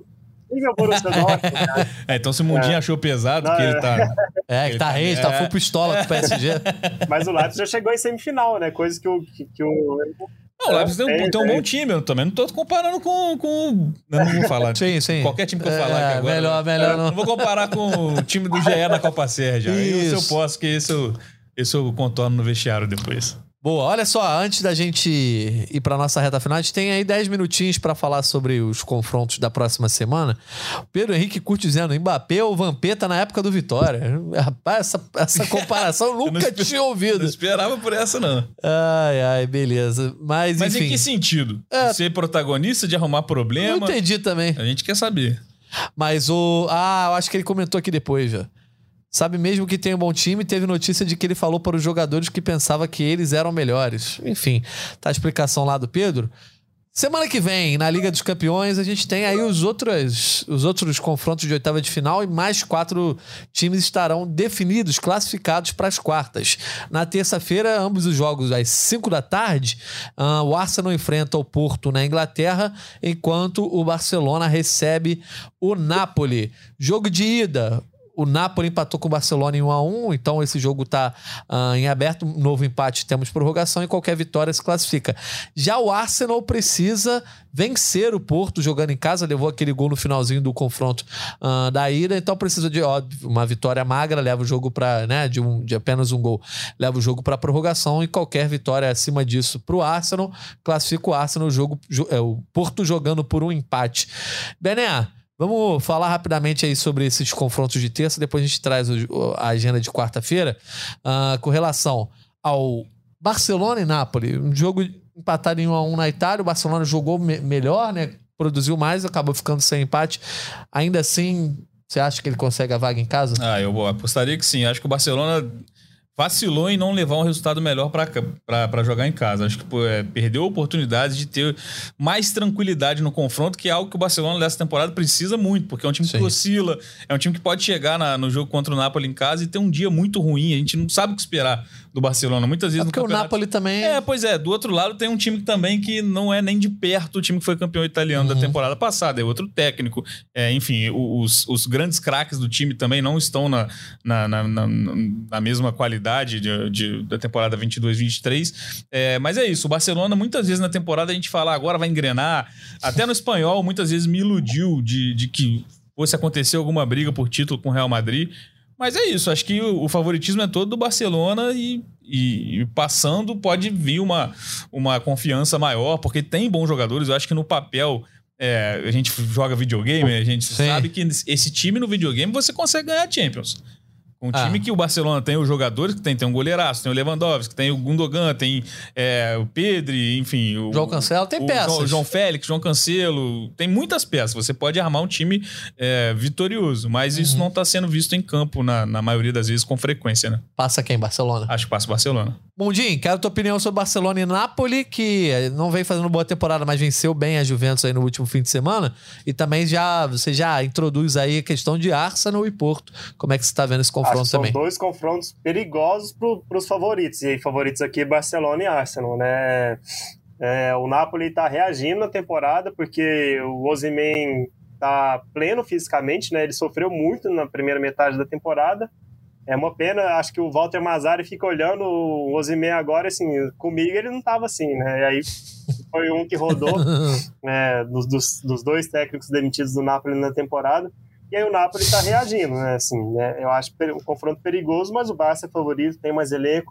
E meu Borussia Dortmund, cara. É, então se o Mundinho é. achou pesado, Não, que é. ele tá... É, que tá rei, tá full pistola com o P S G. Mas o Leipzig já chegou em semifinal, né? Coisa que o... Que, que o... Não, o Leipzig tem, um, tem um bom time, eu também não tô comparando com... com eu não vou falar. Sim, sim. Qualquer time que eu é, falar aqui agora. Melhor, melhor eu não. não vou comparar com o time do G E na Copa Sérgio. Isso eu posso, que esse eu, esse eu contorno no vestiário depois. Boa, olha só, antes da gente ir pra nossa reta final, a gente tem aí dez minutinhos pra falar sobre os confrontos da próxima semana. O Pedro Henrique curte dizendo, Mbappé ou Vampeta na época do Vitória. Rapaz, essa, essa comparação eu nunca eu tinha ouvido. Não esperava por essa, não. Ai, ai, beleza. Mas, Mas enfim. em que sentido? É, ser protagonista de arrumar problema? Não entendi também. A gente quer saber. Mas o... Ah, eu acho que ele comentou aqui depois já. Sabe, mesmo que tenha um bom time, teve notícia de que ele falou para os jogadores que pensava que eles eram melhores. Enfim, tá a explicação lá do Pedro. Semana que vem, na Liga dos Campeões, a gente tem aí os outros, os outros confrontos de oitava de final e mais quatro times estarão definidos, classificados para as quartas. Na terça-feira, ambos os jogos às cinco da tarde, uh, o Arsenal enfrenta o Porto na Inglaterra, enquanto o Barcelona recebe o Napoli. Jogo de ida... O Napoli empatou com o Barcelona em um a um, então esse jogo está uh, em aberto. Um novo empate, temos prorrogação e qualquer vitória se classifica. Já o Arsenal precisa vencer o Porto jogando em casa, levou aquele gol no finalzinho do confronto uh, da ida, então precisa de óbvio, uma vitória magra, leva o jogo para, né, de, um, de apenas um gol, leva o jogo para prorrogação e qualquer vitória acima disso para o Arsenal, classifica o Arsenal, o, jogo, é, o Porto jogando por um empate. Bené, vamos falar rapidamente aí sobre esses confrontos de terça, depois a gente traz o, a agenda de quarta-feira uh, com relação ao Barcelona e Napoli. Um jogo empatado em um a um na Itália, o Barcelona jogou me- melhor, né? Produziu mais, acabou ficando sem empate. Ainda assim, você acha que ele consegue a vaga em casa? Ah, eu apostaria que sim. Acho que o Barcelona vacilou em não levar um resultado melhor para jogar em casa. Acho que pô, é, perdeu a oportunidade de ter mais tranquilidade no confronto, que é algo que o Barcelona dessa temporada precisa muito, porque é um time Sim. que oscila, é um time que pode chegar na, no jogo contra o Napoli em casa e ter um dia muito ruim. A gente não sabe o que esperar do Barcelona. Muitas vezes é porque no o Napoli também... É, pois é. Do outro lado tem um time também que não é nem de perto o time que foi campeão italiano uhum. da temporada passada. É outro técnico. É, enfim, os, os grandes craques do time também não estão na, na, na, na, na mesma qualidade de, de, da temporada vinte e dois, vinte e três. É, mas é isso. O Barcelona, muitas vezes na temporada a gente fala agora vai engrenar. Até no espanhol, muitas vezes me iludiu de, de que fosse acontecer alguma briga por título com o Real Madrid. Mas é isso, acho que o, o favoritismo é todo do Barcelona e, e, e passando pode vir uma, uma confiança maior, porque tem bons jogadores. Eu acho que no papel, é, a gente joga videogame, a gente Sim. sabe que esse time no videogame você consegue ganhar Champions. Com o time ah. que o Barcelona tem os jogadores que tem, tem um goleiraço, tem o Lewandowski, tem o Gundogan, tem é, o Pedri, enfim... O João Cancelo, tem o peças. João, João Félix, João Cancelo, tem muitas peças. Você pode armar um time é, vitorioso, mas uhum. isso não está sendo visto em campo na, na maioria das vezes com frequência, né? Passa quem? Barcelona? Acho que passa o Barcelona. Mundinho, quero a tua opinião sobre Barcelona e Napoli, que não vem fazendo boa temporada, mas venceu bem a Juventus aí no último fim de semana. E também já, você já introduz aí a questão de Arsenal e Porto. Como é que você está vendo esse confronto Acho também? São dois confrontos perigosos para os favoritos. E aí, favoritos aqui, Barcelona e Arsenal, né? É, o Napoli está reagindo na temporada porque o Osimhen está pleno fisicamente, né? Ele sofreu muito na primeira metade da temporada. É uma pena, acho que o Walter Mazzarri fica olhando o Osimhen agora, assim, comigo ele não estava assim, né? E aí foi um que rodou, né, dos, dos, dos dois técnicos demitidos do Napoli na temporada. E aí o Napoli está reagindo, né? Assim, né? Eu acho um confronto perigoso, mas o Barça é favorito, tem mais elenco,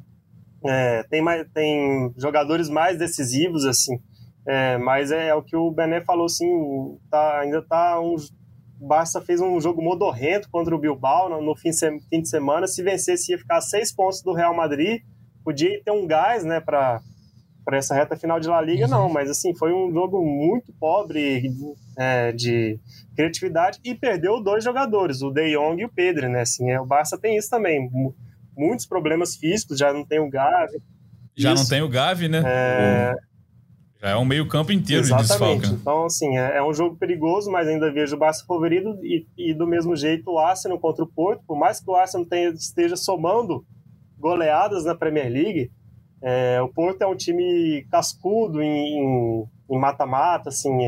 é, tem, mais, tem jogadores mais decisivos, assim. É, mas é, é o que o Bené falou, assim, tá, ainda está um... O Barça fez um jogo modorrento contra o Bilbao no, no fim, fim de semana. Se vencesse, ia ficar a seis pontos do Real Madrid. Podia ter um gás, né, para essa reta final de La Liga, uhum. não. Mas, assim, foi um jogo muito pobre é, de criatividade e perdeu dois jogadores, o De Jong e o Pedri, né? Assim, é, o Barça tem isso também. Muitos problemas físicos, já não tem o Gavi. Já isso. não tem o Gavi, né? É... Já é um meio campo inteiro Exatamente. de desfalque. Então, assim, é, é um jogo perigoso, mas ainda vejo o Barça favorito e, e do mesmo jeito o Arsenal contra o Porto. Por mais que o Arsenal tenha, esteja somando goleadas na Premier League, é, o Porto é um time cascudo em, em, em mata-mata, assim,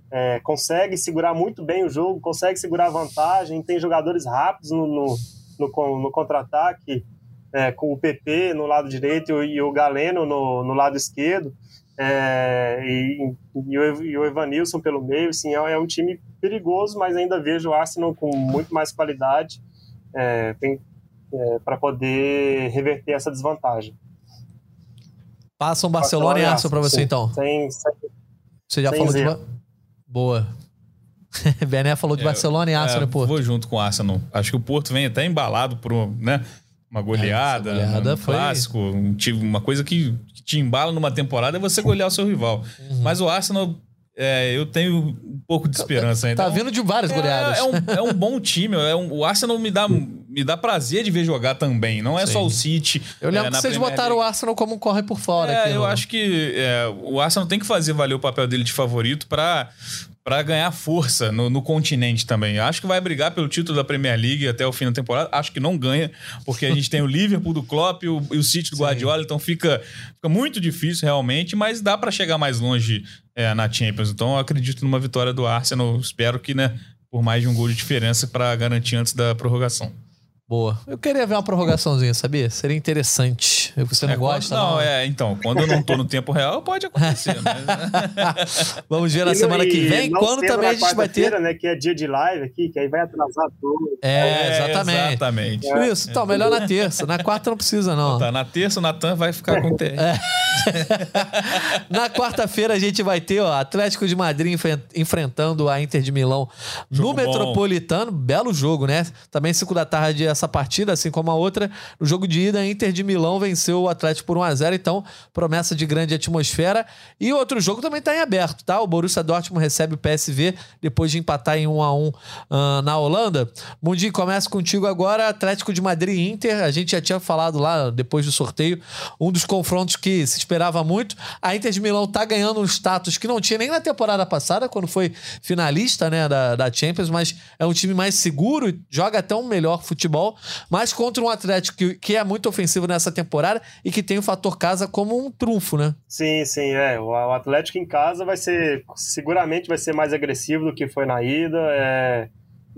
é, consegue segurar muito bem o jogo, consegue segurar a vantagem, tem jogadores rápidos no, no, no, no contra-ataque, é, com o P P no lado direito e o Galeno no, no lado esquerdo, é, e, e, o, e o Evanilson pelo meio. Assim, é, é um time perigoso, mas ainda vejo o Arsenal com muito mais qualidade é, é, para poder reverter essa desvantagem. Passa um Barcelona, Barcelona e Arsenal para você, sim. então. Sem, sem, você já falou zero. de... Boa. Bené falou de é, Barcelona e Arsenal, é, né, Porto? Vou junto com o Arsenal. Acho que o Porto vem até embalado por um, né, uma goleada, é, goleada um foi... clássico, um, uma coisa que te embala numa temporada é você golear o seu rival. Uhum. Mas o Arsenal... É, eu tenho um pouco de esperança ainda. Tá vindo de várias é, goleadas. É um, é um bom time. É um, o Arsenal me dá, me dá prazer de ver jogar também. Não é Sim. só o City. Eu lembro é, que vocês Premier botaram League. o Arsenal como um corre por fora. É, aqui, eu não? acho que é, o Arsenal tem que fazer valer o papel dele de favorito para para ganhar força no, no continente também. Acho que vai brigar pelo título da Premier League até o fim da temporada. Acho que não ganha, porque a gente tem o Liverpool do Klopp e o, e o City do Guardiola, então fica, fica muito difícil realmente, mas dá para chegar mais longe é, na Champions. Então eu acredito numa vitória do Arsenal. Espero que, né, por mais de um gol de diferença para garantir antes da prorrogação. Boa. Eu queria ver uma prorrogaçãozinha, sabia? Seria interessante. Você não é, gosta, quando, não? Não, é, então. Quando eu não tô no tempo real, pode acontecer. Mas... Vamos ver na e semana que vem. Quando também a gente vai ter... né, que é dia de live aqui, que aí vai atrasar tudo. É, exatamente. É, exatamente. É. Isso, então, melhor na terça. Na quarta não precisa, não. Tá, na terça o Natan vai ficar com o T. É. Na quarta-feira a gente vai ter, ó, Atlético de Madrid enfrentando a Inter de Milão jogo no bom. Metropolitano. Belo jogo, né? Também cinco da tarde essa partida, assim como a outra. No jogo de ida, a Inter de Milão venceu o Atlético por um a zero, então promessa de grande atmosfera. E outro jogo também está em aberto, tá? O Borussia Dortmund recebe o P S V depois de empatar em um a um uh, na Holanda. Mundinho, começa contigo agora. Atlético de Madrid e Inter. A gente já tinha falado lá, depois do sorteio, um dos confrontos que se esperava muito. A Inter de Milão tá ganhando um status que não tinha nem na temporada passada, quando foi finalista, né, da, da Champions, mas é um time mais seguro, joga até um melhor futebol, mas contra um Atlético que, que é muito ofensivo nessa temporada e que tem o fator casa como um trunfo, né? Sim, sim, é. O Atlético em casa vai ser, seguramente vai ser mais agressivo do que foi na ida, é,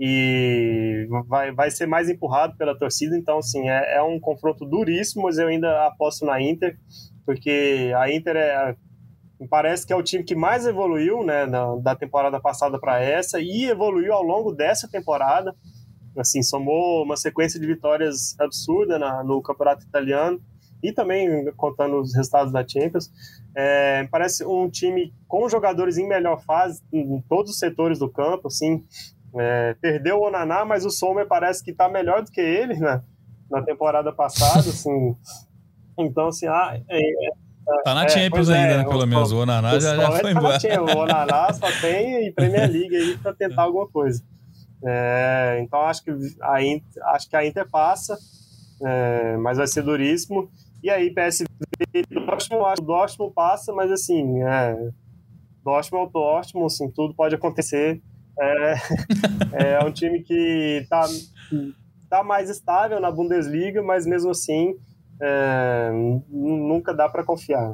e vai, vai ser mais empurrado pela torcida, então, sim, é, é um confronto duríssimo, mas eu ainda aposto na Inter, porque a Inter é, parece que é o time que mais evoluiu, né, da, da temporada passada para essa, e evoluiu ao longo dessa temporada. Assim, somou uma sequência de vitórias absurda na, no campeonato italiano e também contando os resultados da Champions. É, parece um time com jogadores em melhor fase em todos os setores do campo. Assim, é, perdeu o Onaná, mas o Sommer parece que está melhor do que ele, né, na temporada passada. Assim. Então, assim, ah, é, é, tá na Champions é, ainda, é, né, pelo o, menos. O Onaná o já, já foi tá embora. O Onaná só tem Premier League aí para tentar alguma coisa. É, então acho que a Inter, acho que a Inter passa, é, mas vai ser duríssimo. E aí P S V Dortmund, acho que o Dortmund passa, mas assim, é, Dortmund é o Dortmund, assim, tudo pode acontecer. É, é um time que tá, tá mais estável na Bundesliga, mas mesmo assim é, nunca dá para confiar.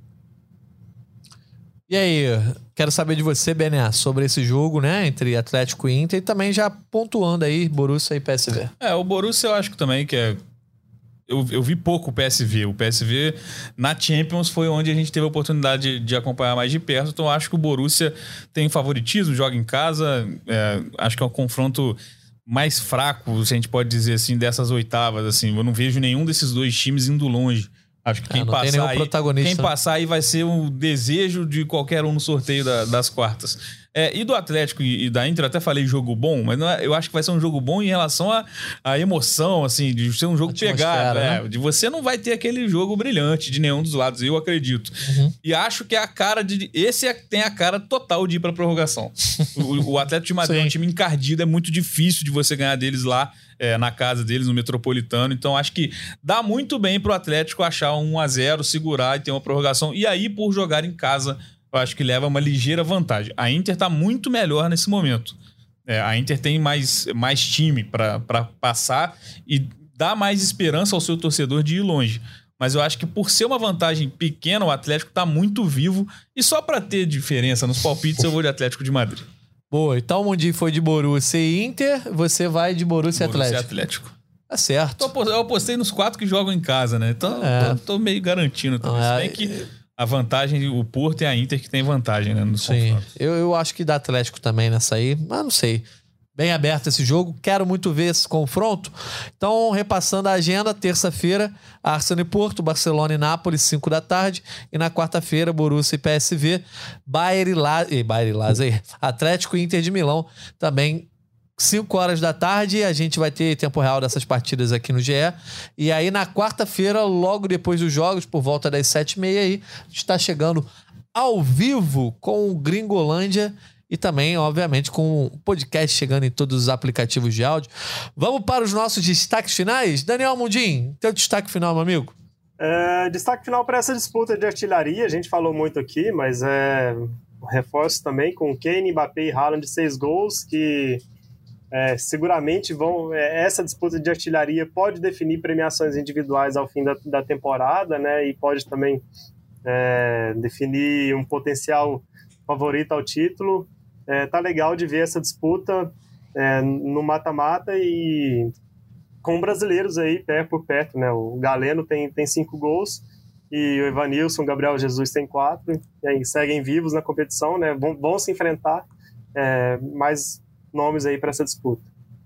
E aí, quero saber de você, Bené, sobre esse jogo, né, entre Atlético e Inter, e também já pontuando aí Borussia e P S V. É, o Borussia eu acho que também que é... Eu, eu vi pouco o P S V. O P S V na Champions foi onde a gente teve a oportunidade de, de acompanhar mais de perto, então eu acho que o Borussia tem favoritismo, joga em casa, é, acho que é um confronto mais fraco, se a gente pode dizer assim, dessas oitavas, assim. Eu não vejo nenhum desses dois times indo longe. Acho que quem, é, passar, aí, quem passar aí vai ser o desejo de qualquer um no sorteio da, das quartas. É, e do Atlético e, e da Inter, eu até falei jogo bom, mas não é, eu acho que vai ser um jogo bom em relação à emoção, assim, de ser um jogo pegado. Né? É, de você não vai ter aquele jogo brilhante de nenhum dos lados, eu acredito. Uhum. E acho que é a cara de... Esse é, tem a cara total de ir pra prorrogação. o, o Atlético de Madrid é um time encardido, é muito difícil de você ganhar deles lá, é, na casa deles, no Metropolitano. Então acho que dá muito bem pro Atlético achar um a zero, segurar e ter uma prorrogação. E aí, por jogar em casa, eu acho que leva uma ligeira vantagem. A Inter tá muito melhor nesse momento. É, a Inter tem mais, mais time para passar e dá mais esperança ao seu torcedor de ir longe. mas eu acho que por ser uma vantagem pequena, o Atlético tá muito vivo, e só pra ter diferença nos palpites eu vou de Atlético de Madrid. Boa, então o Mundinho foi de Borussia e Inter, você vai de Borussia e Atlético. Borussia Atlético. Tá certo. Eu apostei nos quatro que jogam em casa, né? Então é. eu tô meio garantindo também. Ah, Se bem que a vantagem, o Porto e a Inter que tem vantagem, né? Nos Sim, confrontos. eu, eu acho que dá Atlético também nessa aí, mas não sei. Bem aberto esse jogo, quero muito ver esse confronto. Então, repassando a agenda, terça-feira, Arsenal e Porto, Barcelona e Nápoles, cinco da tarde. E na quarta-feira, Borussia e P S V, Bayern e Lazio, Bayern e Lazio, Atlético e Inter de Milão, também cinco horas da tarde. A gente vai ter tempo real dessas partidas aqui no G E. E aí, na quarta-feira, logo depois dos jogos, por volta das sete e meia aí, a gente está chegando ao vivo com o Gringolândia. E também, obviamente, com o podcast chegando em todos os aplicativos de áudio. Vamos para os nossos destaques finais? Daniel Mundim, teu destaque final, meu amigo? É, destaque final para essa disputa de artilharia. A gente falou muito aqui, mas é reforço também com Kane, Mbappé e Haaland de seis gols, que é, seguramente vão... É, essa disputa de artilharia pode definir premiações individuais ao fim da, da temporada, né? E pode também é, definir um potencial favorito ao título. É, tá legal de ver essa disputa é, no mata-mata e com brasileiros aí perto por perto, né? O Galeno tem, tem cinco gols e o Evanilson, o Gabriel Jesus tem quatro, e aí seguem vivos na competição, né? Vão, vão se enfrentar, é, mais nomes aí para essa disputa.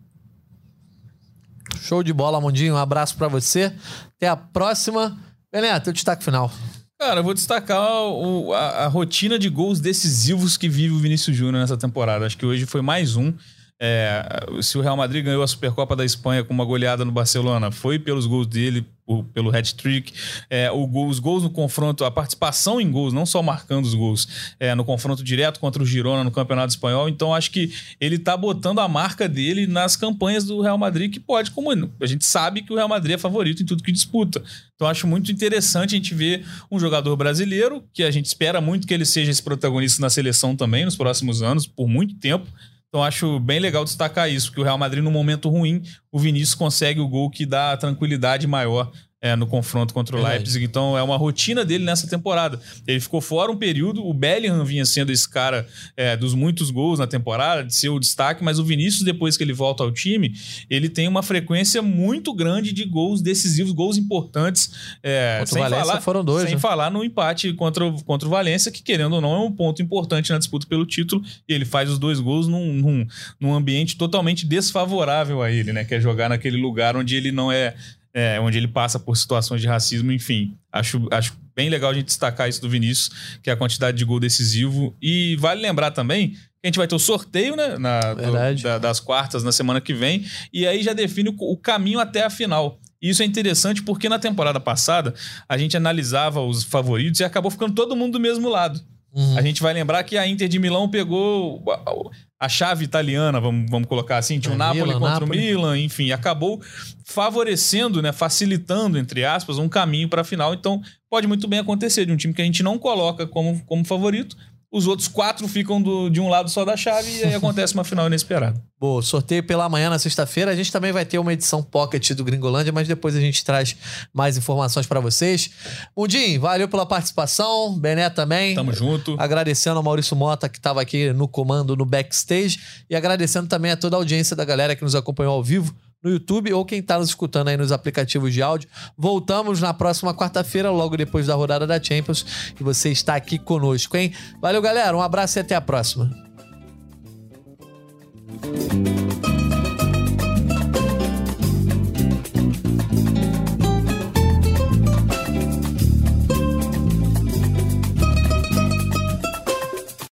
Show de bola, Mundinho. Um abraço para você. Até a próxima. Bené, teu destaque final. Cara, eu vou destacar o, a, a rotina de gols decisivos que vive o Vinícius Júnior nessa temporada. Acho que hoje foi mais um. É, se o Real Madrid ganhou a Supercopa da Espanha com uma goleada no Barcelona, foi pelos gols dele, por, pelo hat-trick. É, o gol, os gols no confronto, a participação em gols, não só marcando os gols, é, no confronto direto contra o Girona no Campeonato Espanhol. Então, acho que ele tá botando a marca dele nas campanhas do Real Madrid, que pode, como a gente sabe que o Real Madrid é favorito em tudo que disputa. Então, acho muito interessante a gente ver um jogador brasileiro, que a gente espera muito que ele seja esse protagonista na seleção também nos próximos anos, por muito tempo. Então, acho bem legal destacar isso, porque o Real Madrid, num momento ruim, o Vinícius consegue o gol que dá tranquilidade maior é, no confronto contra o Verdade. Leipzig. Então, é uma rotina dele nessa temporada. Ele ficou fora um período, o Bellingham vinha sendo esse cara é, dos muitos gols na temporada, de ser o destaque, mas o Vinícius, depois que ele volta ao time, ele tem uma frequência muito grande de gols decisivos, gols importantes. É, Contra o sem Valência falar, foram dois, Sem né? falar no empate contra o, contra o Valência, que, querendo ou não, é um ponto importante na disputa pelo título, e ele faz os dois gols num, num, num ambiente totalmente desfavorável a ele, né? Que é jogar naquele lugar onde ele não é... É, onde ele passa por situações de racismo, enfim. Acho, acho bem legal a gente destacar isso do Vinícius, que é a quantidade de gol decisivo. E vale lembrar também que a gente vai ter o sorteio, né, na, do, da, das quartas na semana que vem, e aí já define o, o caminho até a final. E isso é interessante porque na temporada passada a gente analisava os favoritos e acabou ficando todo mundo do mesmo lado. Uhum. A gente vai lembrar que a Inter de Milão pegou a chave italiana, vamos, vamos colocar assim, tinha o é, Napoli Milan, contra Napoli. o Milan, enfim, acabou favorecendo, né, facilitando, entre aspas, um caminho para a final. Então, pode muito bem acontecer de um time que a gente não coloca como, como favorito, os outros quatro ficam do, de um lado só da chave e aí acontece uma final inesperada. Boa, sorteio pela manhã na sexta-feira. A gente também vai ter uma edição pocket do Gringolândia, mas depois a gente traz mais informações para vocês. Mundinho, valeu pela participação. Bené também. Tamo junto. Agradecendo ao Maurício Mota, que estava aqui no comando, no backstage. E agradecendo também a toda a audiência da galera que nos acompanhou ao vivo no YouTube ou quem está nos escutando aí nos aplicativos de áudio. Voltamos na próxima quarta-feira, logo depois da rodada da Champions. E você está aqui conosco, hein? Valeu, galera. Um abraço e até a próxima.